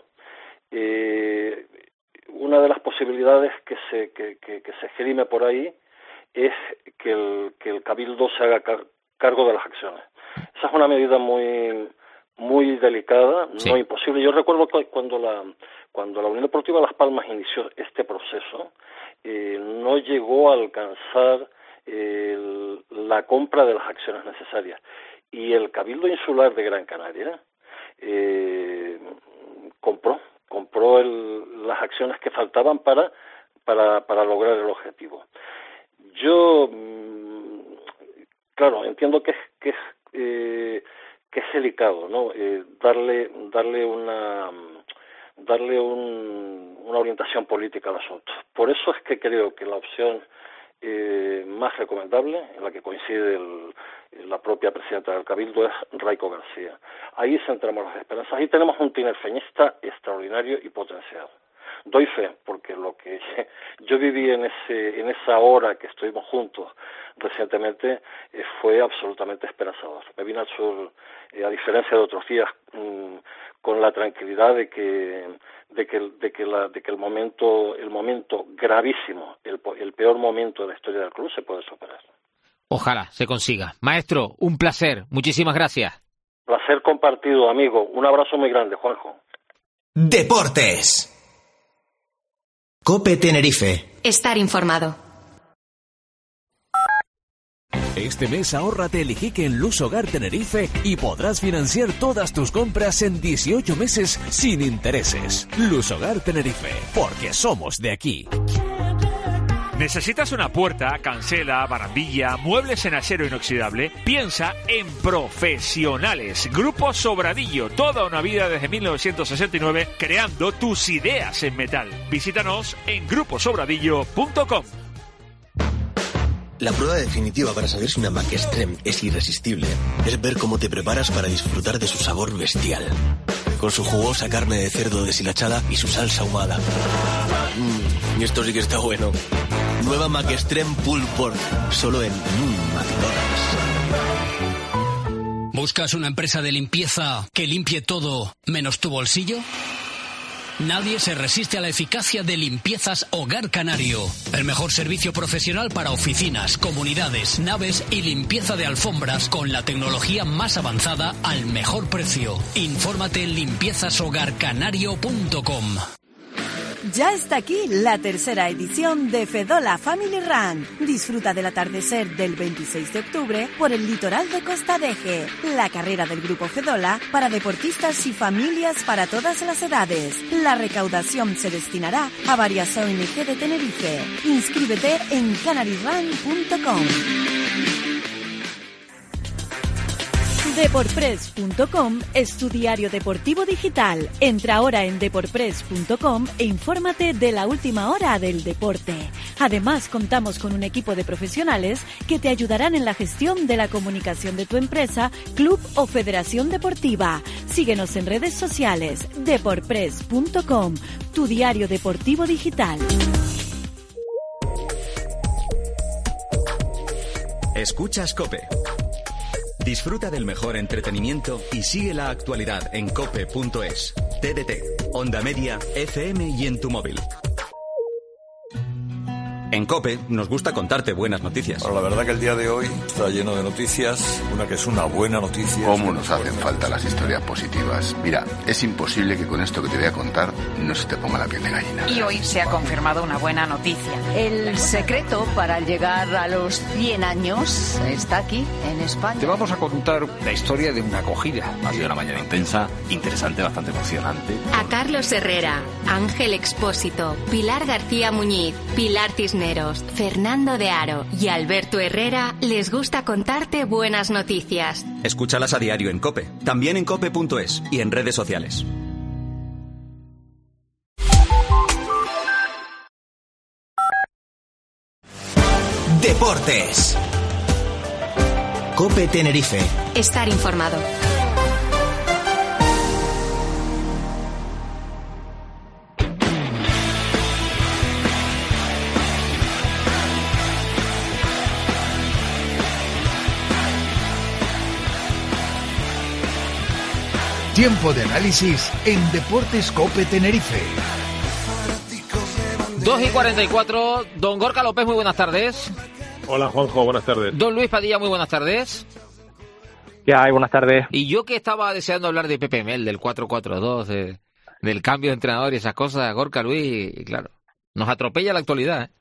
Una de las posibilidades que se esgrime por ahí es que el Cabildo se haga cargo de las acciones. Esa es una medida muy delicada, sí, no imposible. Yo recuerdo que cuando la Unión Deportiva Las Palmas inició este proceso, no llegó a alcanzar la compra de las acciones necesarias, y el Cabildo Insular de Gran Canaria compró las acciones que faltaban para lograr el objetivo. Yo, claro, entiendo que es delicado, ¿no? Darle una orientación política al asunto. Por eso es que creo que la opción más recomendable, en la que coincide la propia presidenta del Cabildo es Raico García. Ahí centramos las esperanzas. Ahí tenemos un tinerfeñista extraordinario y potencial. Doy fe, porque lo que yo viví en esa hora que estuvimos juntos recientemente fue absolutamente esperanzador. Me vine al sur, a diferencia de otros días, con la tranquilidad de que el momento gravísimo, el peor momento de la historia del club se puede superar. Ojalá se consiga. Maestro, un placer. Muchísimas gracias. Placer compartido, amigo. Un abrazo muy grande, Juanjo. Deportes. COPE Tenerife. Estar informado. Este mes ahórrate el ijique en Luz Hogar Tenerife y podrás financiar todas tus compras en 18 meses sin intereses. Luz Hogar Tenerife, porque somos de aquí. ¿Necesitas una puerta, cancela, barandilla, muebles en acero inoxidable? Piensa en Profesionales. Grupo Sobradillo. Toda una vida desde 1969 creando tus ideas en metal. Visítanos en gruposobradillo.com. La prueba definitiva para saber si una Mac Extreme es irresistible es ver cómo te preparas para disfrutar de su sabor bestial. Con su jugosa carne de cerdo deshilachada y su salsa ahumada. Y esto sí que está bueno. Nueva Mac Extreme Pulled Pork, solo en McDonald's. ¿Buscas una empresa de limpieza que limpie todo menos tu bolsillo? Nadie se resiste a la eficacia de Limpiezas Hogar Canario. El mejor servicio profesional para oficinas, comunidades, naves y limpieza de alfombras con la tecnología más avanzada al mejor precio. Infórmate en limpiezashogarcanario.com. Ya está aquí la tercera edición de Fedola Family Run. Disfruta del atardecer del 26 de octubre por el litoral de Costa Deje. La carrera del Grupo Fedola para deportistas y familias para todas las edades. La recaudación se destinará a varias ONG de Tenerife. Inscríbete en canaryrun.com. Deportpress.com es tu diario deportivo digital. Entra ahora en deportpress.com e infórmate de la última hora del deporte. Además, contamos con un equipo de profesionales que te ayudarán en la gestión de la comunicación de tu empresa, club o federación deportiva. Síguenos en redes sociales. Deportpress.com, tu diario deportivo digital. Escuchas COPE. Disfruta del mejor entretenimiento y sigue la actualidad en cope.es, TDT, Onda Media, FM y en tu móvil. En COPE nos gusta contarte buenas noticias. Bueno, la verdad que el día de hoy está lleno de noticias. Una que es una buena noticia. ¿Cómo nos hacen falta las historias positivas? Mira, es imposible que con esto que te voy a contar no se te ponga la piel de gallina. Y hoy se ha confirmado una buena noticia. El secreto para llegar a los 100 años está aquí, en España. Te vamos a contar la historia de una acogida. Ha sido una mañana intensa, interesante, bastante emocionante. A Carlos Herrera, Ángel Expósito, Pilar García Muñiz, Pilar Cisneros, Fernando de Aro y Alberto Herrera les gusta contarte buenas noticias. Escúchalas a diario en COPE, también en cope.es y en redes sociales. Deportes. COPE Tenerife. Estar informado. Tiempo de análisis en Deportes COPE Tenerife. 2:44, don Gorka López, muy buenas tardes. Hola Juanjo, buenas tardes. Don Luis Padilla, muy buenas tardes. ¿Qué hay? Buenas tardes. Y yo que estaba deseando hablar de Pepe Mel, del 4-4-2, del cambio de entrenador y esas cosas, Gorka, Luis, y claro, nos atropella la actualidad, ¿eh?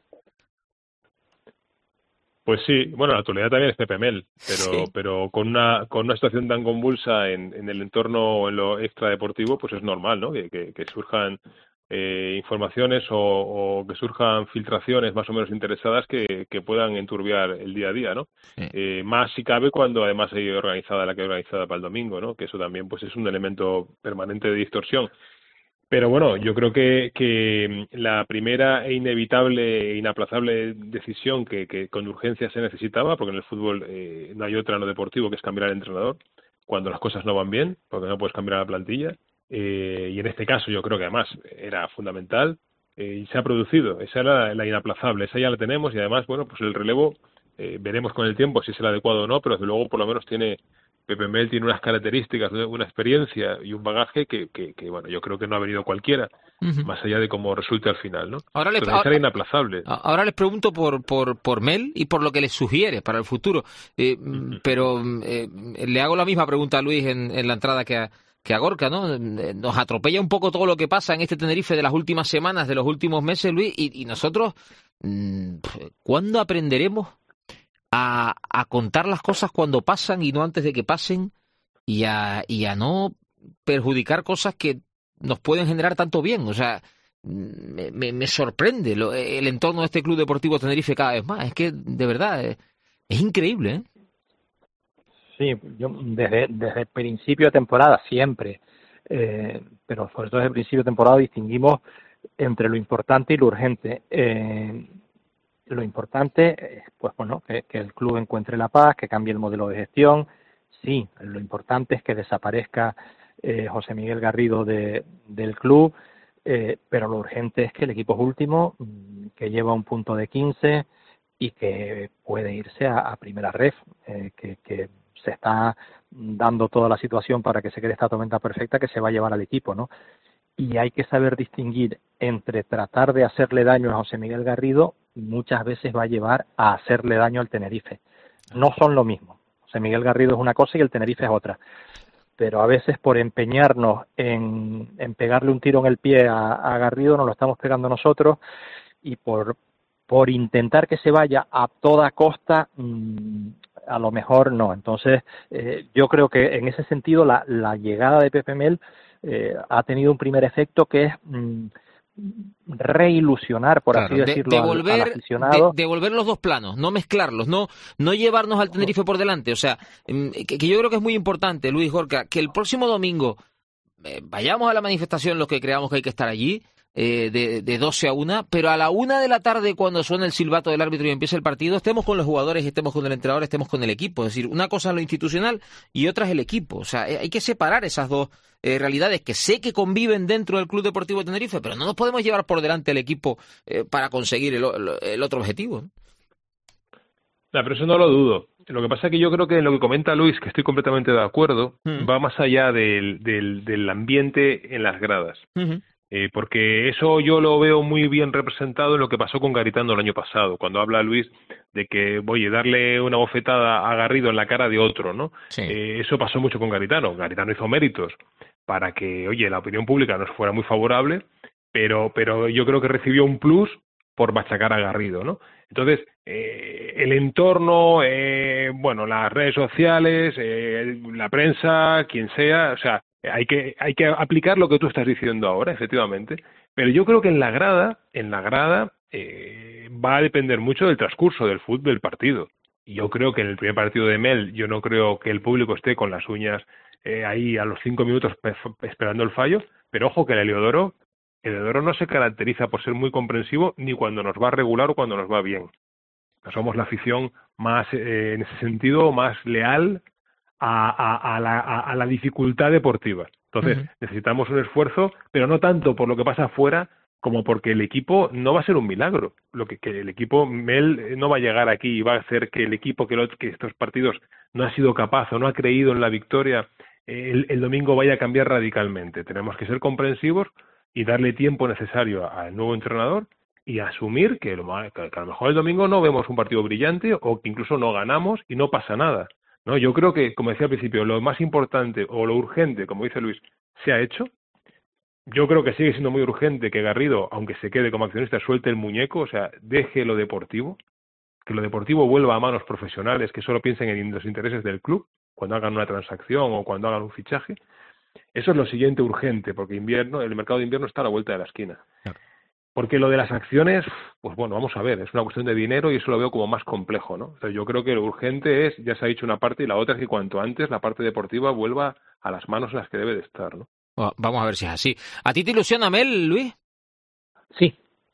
Pues sí, bueno, la actualidad también es Pepe Mel, Sí. pero con una situación tan convulsa en el entorno o en lo extradeportivo, pues es normal, ¿no? Que surjan informaciones o que surjan filtraciones más o menos interesadas que puedan enturbiar el día a día, ¿no? Sí. Más si cabe cuando además hay organizada la que hay organizada para el domingo, ¿no? Que eso también pues es un elemento permanente de distorsión. Pero bueno, yo creo que la primera e inevitable e inaplazable decisión que con urgencia se necesitaba, porque en el fútbol no hay otra en lo deportivo, que es cambiar al entrenador cuando las cosas no van bien, porque no puedes cambiar a la plantilla. Y en este caso yo creo que además era fundamental y se ha producido. Esa era la inaplazable, esa ya la tenemos y además, bueno, pues el relevo veremos con el tiempo si es el adecuado o no, pero desde luego por lo menos Pepe Mel tiene unas características, una experiencia y un bagaje que bueno, yo creo que no ha venido cualquiera, más allá de cómo resulte al final, ¿no? Ahora será inaplazable. Ahora les pregunto por Mel y por lo que les sugiere para el futuro, pero le hago la misma pregunta a Luis en la entrada que a Gorka, ¿no? Nos atropella un poco todo lo que pasa en este Tenerife de las últimas semanas, de los últimos meses, Luis, y nosotros, ¿cuándo aprenderemos a contar las cosas cuando pasan y no antes de que pasen y a no perjudicar cosas que nos pueden generar tanto bien? O sea, me sorprende el entorno de este Club Deportivo Tenerife cada vez más. Es que, de verdad, es increíble, ¿eh? Sí, yo desde el principio de temporada siempre, pero sobre todo desde el principio de temporada distinguimos entre lo importante y lo urgente. Lo importante es, pues bueno, que el club encuentre la paz, que cambie el modelo de gestión. Sí, lo importante es que desaparezca José Miguel Garrido del club, pero lo urgente es que el equipo es último, que lleva un punto de 15 y que puede irse a primera ref, que se está dando toda la situación para que se cree esta tormenta perfecta que se va a llevar al equipo, ¿no? Y hay que saber distinguir entre tratar de hacerle daño a José Miguel Garrido, muchas veces va a llevar a hacerle daño al Tenerife. No son lo mismo. José Miguel Garrido es una cosa y el Tenerife es otra. Pero a veces por empeñarnos en pegarle un tiro en el pie a Garrido nos lo estamos pegando nosotros, y por intentar que se vaya a toda costa, a lo mejor no. Entonces, yo creo que en ese sentido la llegada de Pepe Mel ha tenido un primer efecto que es reilusionar, por así decirlo, al aficionado. Devolver los dos planos, no mezclarlos, no llevarnos al Tenerife por delante. O sea, que yo creo que es muy importante, Luis, Gorka, que el próximo domingo vayamos a la manifestación los que creamos que hay que estar allí, de 12 a 1, pero a la 1 de la tarde, cuando suene el silbato del árbitro y empiece el partido, estemos con los jugadores, estemos con el entrenador, estemos con el equipo. Es decir, una cosa es lo institucional y otra es el equipo. O sea, hay que separar esas dos realidades que sé que conviven dentro del Club Deportivo de Tenerife, pero no nos podemos llevar por delante el equipo para conseguir el otro objetivo, ¿no? No, pero eso no lo dudo. Lo que pasa es que yo creo que en lo que comenta Luis, que estoy completamente de acuerdo, va más allá del ambiente en las gradas. Porque eso yo lo veo muy bien representado en lo que pasó con Garitano el año pasado, cuando habla Luis de que, oye, darle una bofetada a Garrido en la cara de otro, ¿no? Sí. Eso pasó mucho con Garitano. Garitano hizo méritos para que, oye, la opinión pública nos fuera muy favorable, pero yo creo que recibió un plus por machacar a Garrido, ¿no? Entonces, el entorno, bueno, las redes sociales, la prensa, quien sea, o sea, hay que aplicar lo que tú estás diciendo ahora, efectivamente, pero yo creo que en la grada va a depender mucho del transcurso del fútbol del partido. Y yo creo que en el primer partido de Mel, yo no creo que el público esté con las uñas ahí a los 5 minutos esperando el fallo, pero ojo que el Heliodoro no se caracteriza por ser muy comprensivo ni cuando nos va regular o cuando nos va bien. Somos la afición más, en ese sentido, más leal a la dificultad deportiva. Entonces, necesitamos un esfuerzo, pero no tanto por lo que pasa afuera como porque el equipo no va a ser un milagro. Que el equipo Mel no va a llegar aquí y va a hacer que el equipo que estos partidos no ha sido capaz o no ha creído en la victoria el domingo vaya a cambiar radicalmente. Tenemos que ser comprensivos y darle tiempo necesario al nuevo entrenador y asumir que a lo mejor el domingo no vemos un partido brillante o que incluso no ganamos y no pasa nada. No, yo creo que, como decía al principio, lo más importante o lo urgente, como dice Luis, se ha hecho. Yo creo que sigue siendo muy urgente que Garrido, aunque se quede como accionista, suelte el muñeco, o sea, deje lo deportivo, que lo deportivo vuelva a manos profesionales que solo piensen en los intereses del club cuando hagan una transacción o cuando hagan un fichaje. Eso es lo siguiente urgente, porque el mercado de invierno está a la vuelta de la esquina. Claro. Porque lo de las acciones, pues bueno, vamos a ver, es una cuestión de dinero y eso lo veo como más complejo, ¿no? Entonces yo creo que lo urgente es, ya se ha dicho una parte, y la otra es que cuanto antes la parte deportiva vuelva a las manos en las que debe de estar, ¿no? Vamos a ver si es así. ¿A ti te ilusiona Mel, Luis? Sí.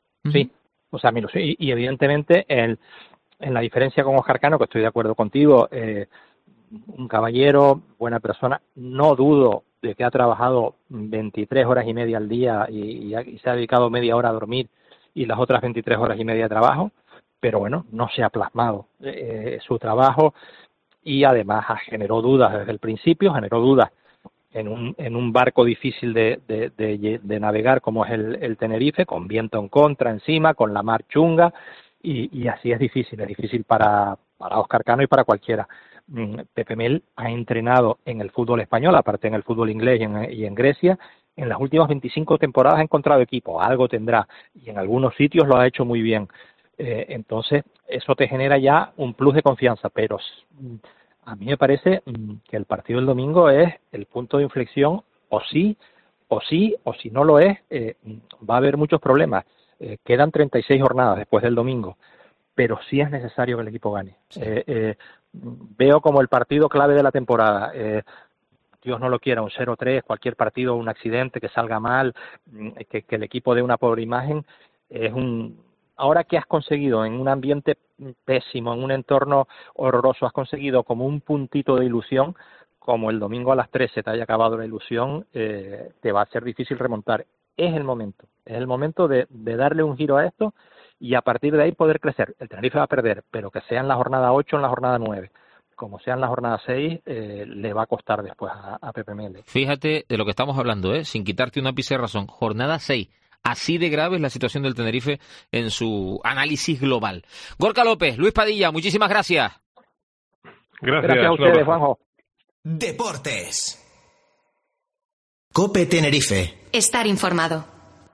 O sea, me ilusiona. Y evidentemente en la diferencia con Óscar Cano, que estoy de acuerdo contigo, un caballero, buena persona, no dudo de que ha trabajado 23 horas y media al día y se ha dedicado media hora a dormir y las otras 23 horas y media de trabajo, pero bueno, no se ha plasmado su trabajo y además generó dudas desde el principio, generó dudas en un barco difícil de navegar como es el Tenerife, con viento en contra encima, con la mar chunga, y así es difícil para Óscar Cano y para cualquiera. Pepe Mel ha entrenado en el fútbol español, aparte en el fútbol inglés y en Grecia. En las últimas 25 temporadas ha encontrado equipo, algo tendrá, y en algunos sitios lo ha hecho muy bien. Entonces, eso te genera ya un plus de confianza, pero a mí me parece que el partido del domingo es el punto de inflexión, o si no lo es, va a haber muchos problemas. Quedan 36 jornadas después del domingo, pero sí es necesario que el equipo gane. Sí. Veo como el partido clave de la temporada. Dios no lo quiera, un 0-3, cualquier partido, un accidente, que salga mal, que el equipo dé una pobre imagen, Ahora que has conseguido en un ambiente pésimo, en un entorno horroroso, has conseguido como un puntito de ilusión, como el domingo a las 13 te haya acabado la ilusión, te va a ser difícil remontar. Es el momento de darle un giro a esto y a partir de ahí poder crecer. El Tenerife va a perder, pero que sea en la jornada 8 o en la jornada 9. Como sea en la jornada 6, le va a costar después a Pepe Mel. Fíjate de lo que estamos hablando, sin quitarte un ápice de razón. Jornada 6. Así de grave es la situación del Tenerife en su análisis global. Gorka López, Luis Padilla, muchísimas gracias. Gracias a ustedes, Juanjo. Deportes. COPE Tenerife. Estar informado.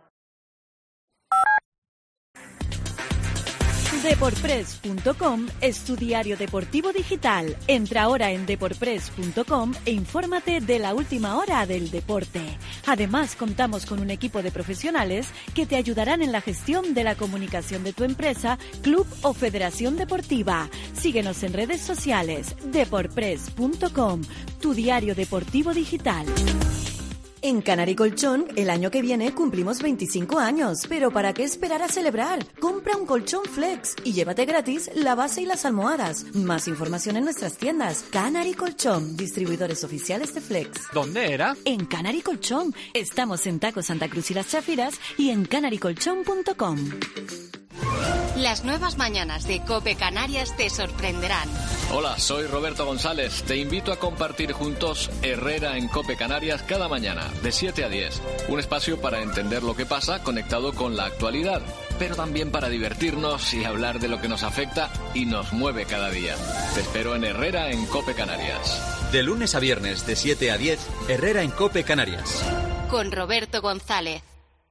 Deportpress.com es tu diario deportivo digital. Entra ahora en deportpress.com e infórmate de la última hora del deporte. Además, contamos con un equipo de profesionales que te ayudarán en la gestión de la comunicación de tu empresa, club o federación deportiva. Síguenos en redes sociales. Deportpress.com, tu diario deportivo digital. En Canary Colchón, el año que viene cumplimos 25 años, pero ¿para qué esperar a celebrar? Compra un colchón Flex y llévate gratis la base y las almohadas. Más información en nuestras tiendas. Canary Colchón, distribuidores oficiales de Flex. ¿Dónde era? En Canary Colchón. Estamos en Taco Santa Cruz y Las Chafiras y en canarycolchón.com. Las nuevas mañanas de COPE Canarias te sorprenderán. Hola, soy Roberto González. Te invito a compartir juntos Herrera en COPE Canarias cada mañana, de 7 a 10. Un espacio para entender lo que pasa conectado con la actualidad, pero también para divertirnos y hablar de lo que nos afecta y nos mueve cada día. Te espero en Herrera en COPE Canarias. De lunes a viernes, de 7 a 10, Herrera en COPE Canarias. Con Roberto González.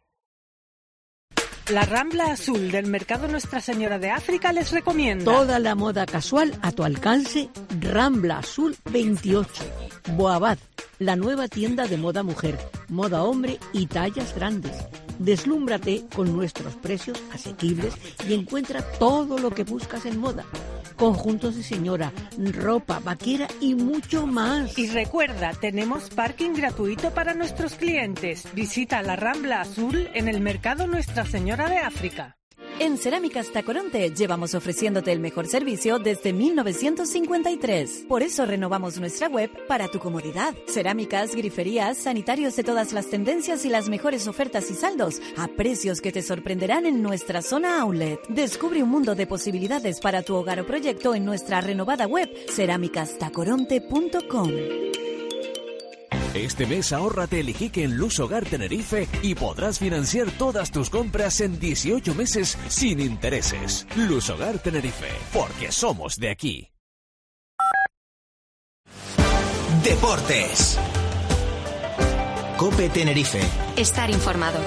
La Rambla Azul del Mercado Nuestra Señora de África les recomienda. Toda la moda casual a tu alcance. Rambla Azul 28. Boabad, la nueva tienda de moda mujer, moda hombre y tallas grandes. Deslúmbrate con nuestros precios asequibles y encuentra todo lo que buscas en moda. Conjuntos de señora, ropa, vaquera y mucho más. Y recuerda, tenemos parking gratuito para nuestros clientes. Visita la Rambla Azul en el Mercado Nuestra Señora de África. En Cerámicas Tacoronte llevamos ofreciéndote el mejor servicio desde 1953. Por eso renovamos nuestra web para tu comodidad. Cerámicas, griferías, sanitarios de todas las tendencias y las mejores ofertas y saldos a precios que te sorprenderán en nuestra zona outlet. Descubre un mundo de posibilidades para tu hogar o proyecto en nuestra renovada web cerámicastacoronte.com. Este mes ahórrate el Iquique en Luz Hogar Tenerife y podrás financiar todas tus compras en 18 meses sin intereses. Luz Hogar Tenerife, porque somos de aquí. Deportes. COPE Tenerife. Estar informado.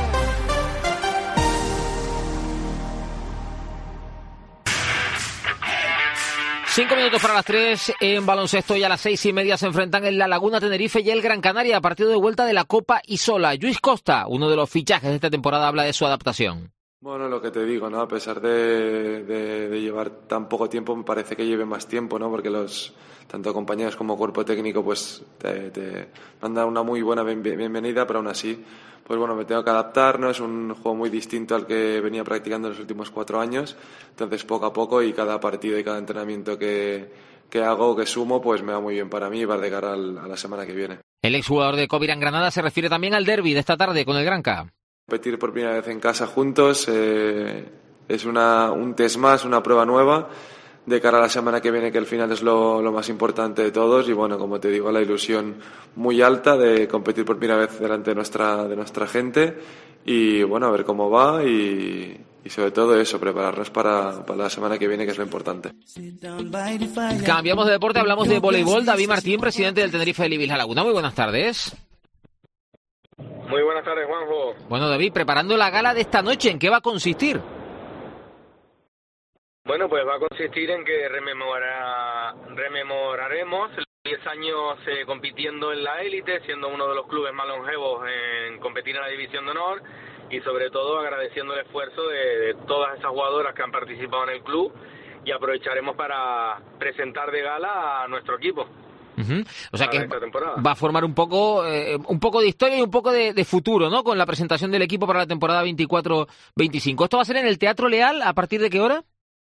5 minutos para las 3 en baloncesto y a las 6:30 se enfrentan en La Laguna Tenerife y el Gran Canaria, partido de vuelta de la Copa Isola. Lluís Costa, uno de los fichajes de esta temporada, habla de su adaptación. Bueno, lo que te digo, ¿no? A pesar de llevar tan poco tiempo, me parece que lleve más tiempo, ¿no? Porque tanto compañeros como cuerpo técnico pues te han dado una muy buena bienvenida, pero aún así, pues bueno, me tengo que adaptar, ¿no? Es un juego muy distinto al que venía practicando en los últimos 4 años, entonces poco a poco y cada partido y cada entrenamiento que hago, que sumo, pues me va muy bien para mí y va de cara a la semana que viene. El exjugador de Covirán Granada se refiere también al derbi de esta tarde con el Granca. Competir por primera vez en casa juntos es un test más, una prueba nueva de cara a la semana que viene, que al final es lo más importante de todos y bueno, como te digo, la ilusión muy alta de competir por primera vez delante de nuestra gente y bueno, a ver cómo va y sobre todo eso, prepararnos para la semana que viene, que es lo importante. Cambiamos de deporte, hablamos de voleibol. David Martín, presidente del Tenerife de Libis La Laguna. Muy buenas tardes. Muy buenas tardes, Juanjo. Bueno, David, preparando la gala de esta noche, ¿en qué va a consistir? Bueno, pues va a consistir en que rememoraremos los 10 años compitiendo en la élite, siendo uno de los clubes más longevos en competir en la División de Honor y sobre todo agradeciendo el esfuerzo de todas esas jugadoras que han participado en el club y aprovecharemos para presentar de gala a nuestro equipo. O sea que va a formar un poco de historia y un poco de futuro, ¿no? Con la presentación del equipo para la temporada 24-25. ¿Esto va a ser en el Teatro Leal? ¿A partir de qué hora?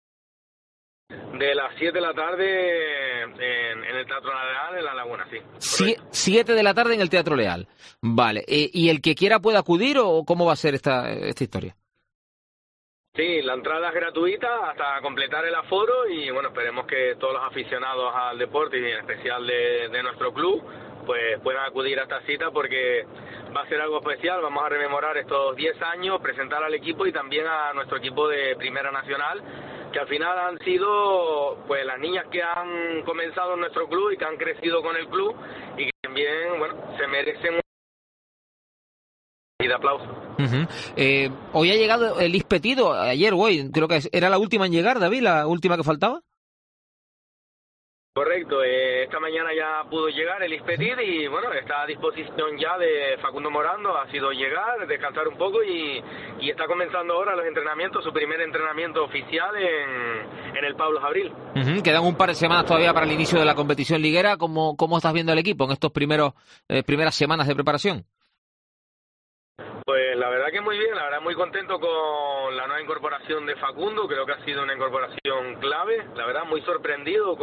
De las 7 de la tarde en el Teatro Leal, en La Laguna, sí. 7 de la tarde en el Teatro Leal. Vale. ¿Y el que quiera puede acudir o cómo va a ser esta historia? Sí, la entrada es gratuita hasta completar el aforo y bueno, esperemos que todos los aficionados al deporte y en especial de nuestro club pues puedan acudir a esta cita porque va a ser algo especial. Vamos a rememorar estos 10 años, presentar al equipo y también a nuestro equipo de Primera Nacional, que al final han sido pues las niñas que han comenzado en nuestro club y que han crecido con el club y que también, bueno, se merecen y de aplauso. Hoy ha llegado el Ispetido, ayer o hoy, creo que era la última en llegar, David, la última que faltaba. Correcto, esta mañana ya pudo llegar el Ispetid y bueno, está a disposición ya de Facundo Morando, ha sido llegar, descansar un poco y está comenzando ahora los entrenamientos, su primer entrenamiento oficial en el Pablo Abril. Quedan un par de semanas todavía para el inicio de la competición liguera. ¿Cómo estás viendo al equipo en estos primeras semanas de preparación? Pues la verdad que muy bien, la verdad muy contento con la nueva incorporación de Facundo, creo que ha sido una incorporación clave, la verdad muy sorprendido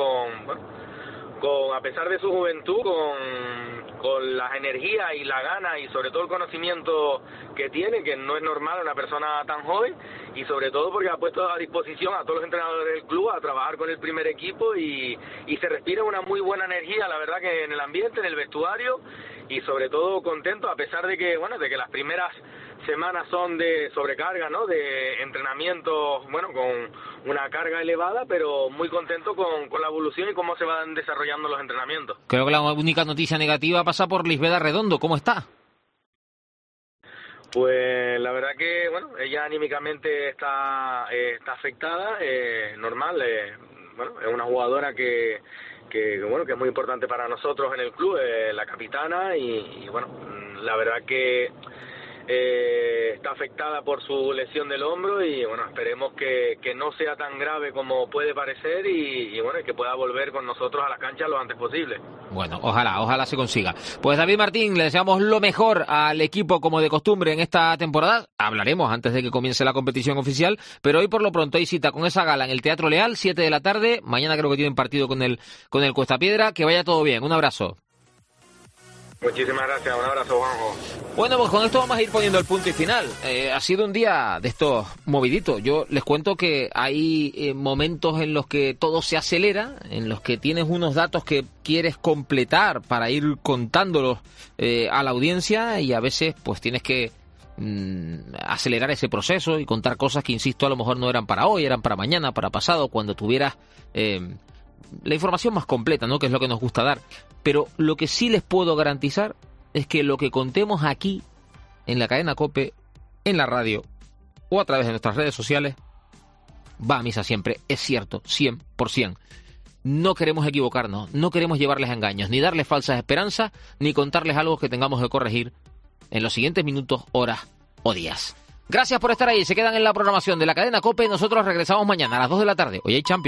a pesar de su juventud, con las energías y la gana y sobre todo el conocimiento que tiene, que no es normal una persona tan joven y sobre todo porque ha puesto a disposición a todos los entrenadores del club a trabajar con el primer equipo y se respira una muy buena energía, la verdad que en el ambiente, en el vestuario y sobre todo contento a pesar de que las primeras semanas son de sobrecarga, ¿no? De entrenamiento, bueno, con una carga elevada, pero muy contento con la evolución y cómo se van desarrollando los entrenamientos. Creo que la única noticia negativa pasa por Lisbeth Redondo. ¿Cómo está? Pues la verdad que, bueno, ella anímicamente está afectada, normal, bueno, es una jugadora que es muy importante para nosotros en el club, la capitana y bueno, la verdad que está afectada por su lesión del hombro y bueno, esperemos que no sea tan grave como puede parecer y bueno, que pueda volver con nosotros a la cancha lo antes posible. Bueno, ojalá se consiga. Pues David Martín, le deseamos lo mejor al equipo como de costumbre en esta temporada. Hablaremos antes de que comience la competición oficial, pero hoy por lo pronto hay cita con esa gala en el Teatro Leal, 7 de la tarde. Mañana creo que tienen partido con el Cuesta Piedra. Que vaya todo bien. Un abrazo. Muchísimas gracias, un abrazo, Juanjo. Bueno, pues con esto vamos a ir poniendo el punto y final. Ha sido un día de estos moviditos. Yo les cuento que hay momentos en los que todo se acelera, en los que tienes unos datos que quieres completar para ir contándolos a la audiencia y a veces pues tienes que acelerar ese proceso y contar cosas que, insisto, a lo mejor no eran para hoy, eran para mañana, para pasado, cuando tuvieras la información más completa, ¿no? Que es lo que nos gusta dar. Pero lo que sí les puedo garantizar es que lo que contemos aquí, en la cadena COPE, en la radio o a través de nuestras redes sociales, va a misa siempre. Es cierto, 100%. No queremos equivocarnos, no queremos llevarles a engaños, ni darles falsas esperanzas, ni contarles algo que tengamos que corregir en los siguientes minutos, horas o días. Gracias por estar ahí. Se quedan en la programación de la cadena COPE. Nosotros regresamos mañana a las 2 de la tarde. Hoy hay Champions.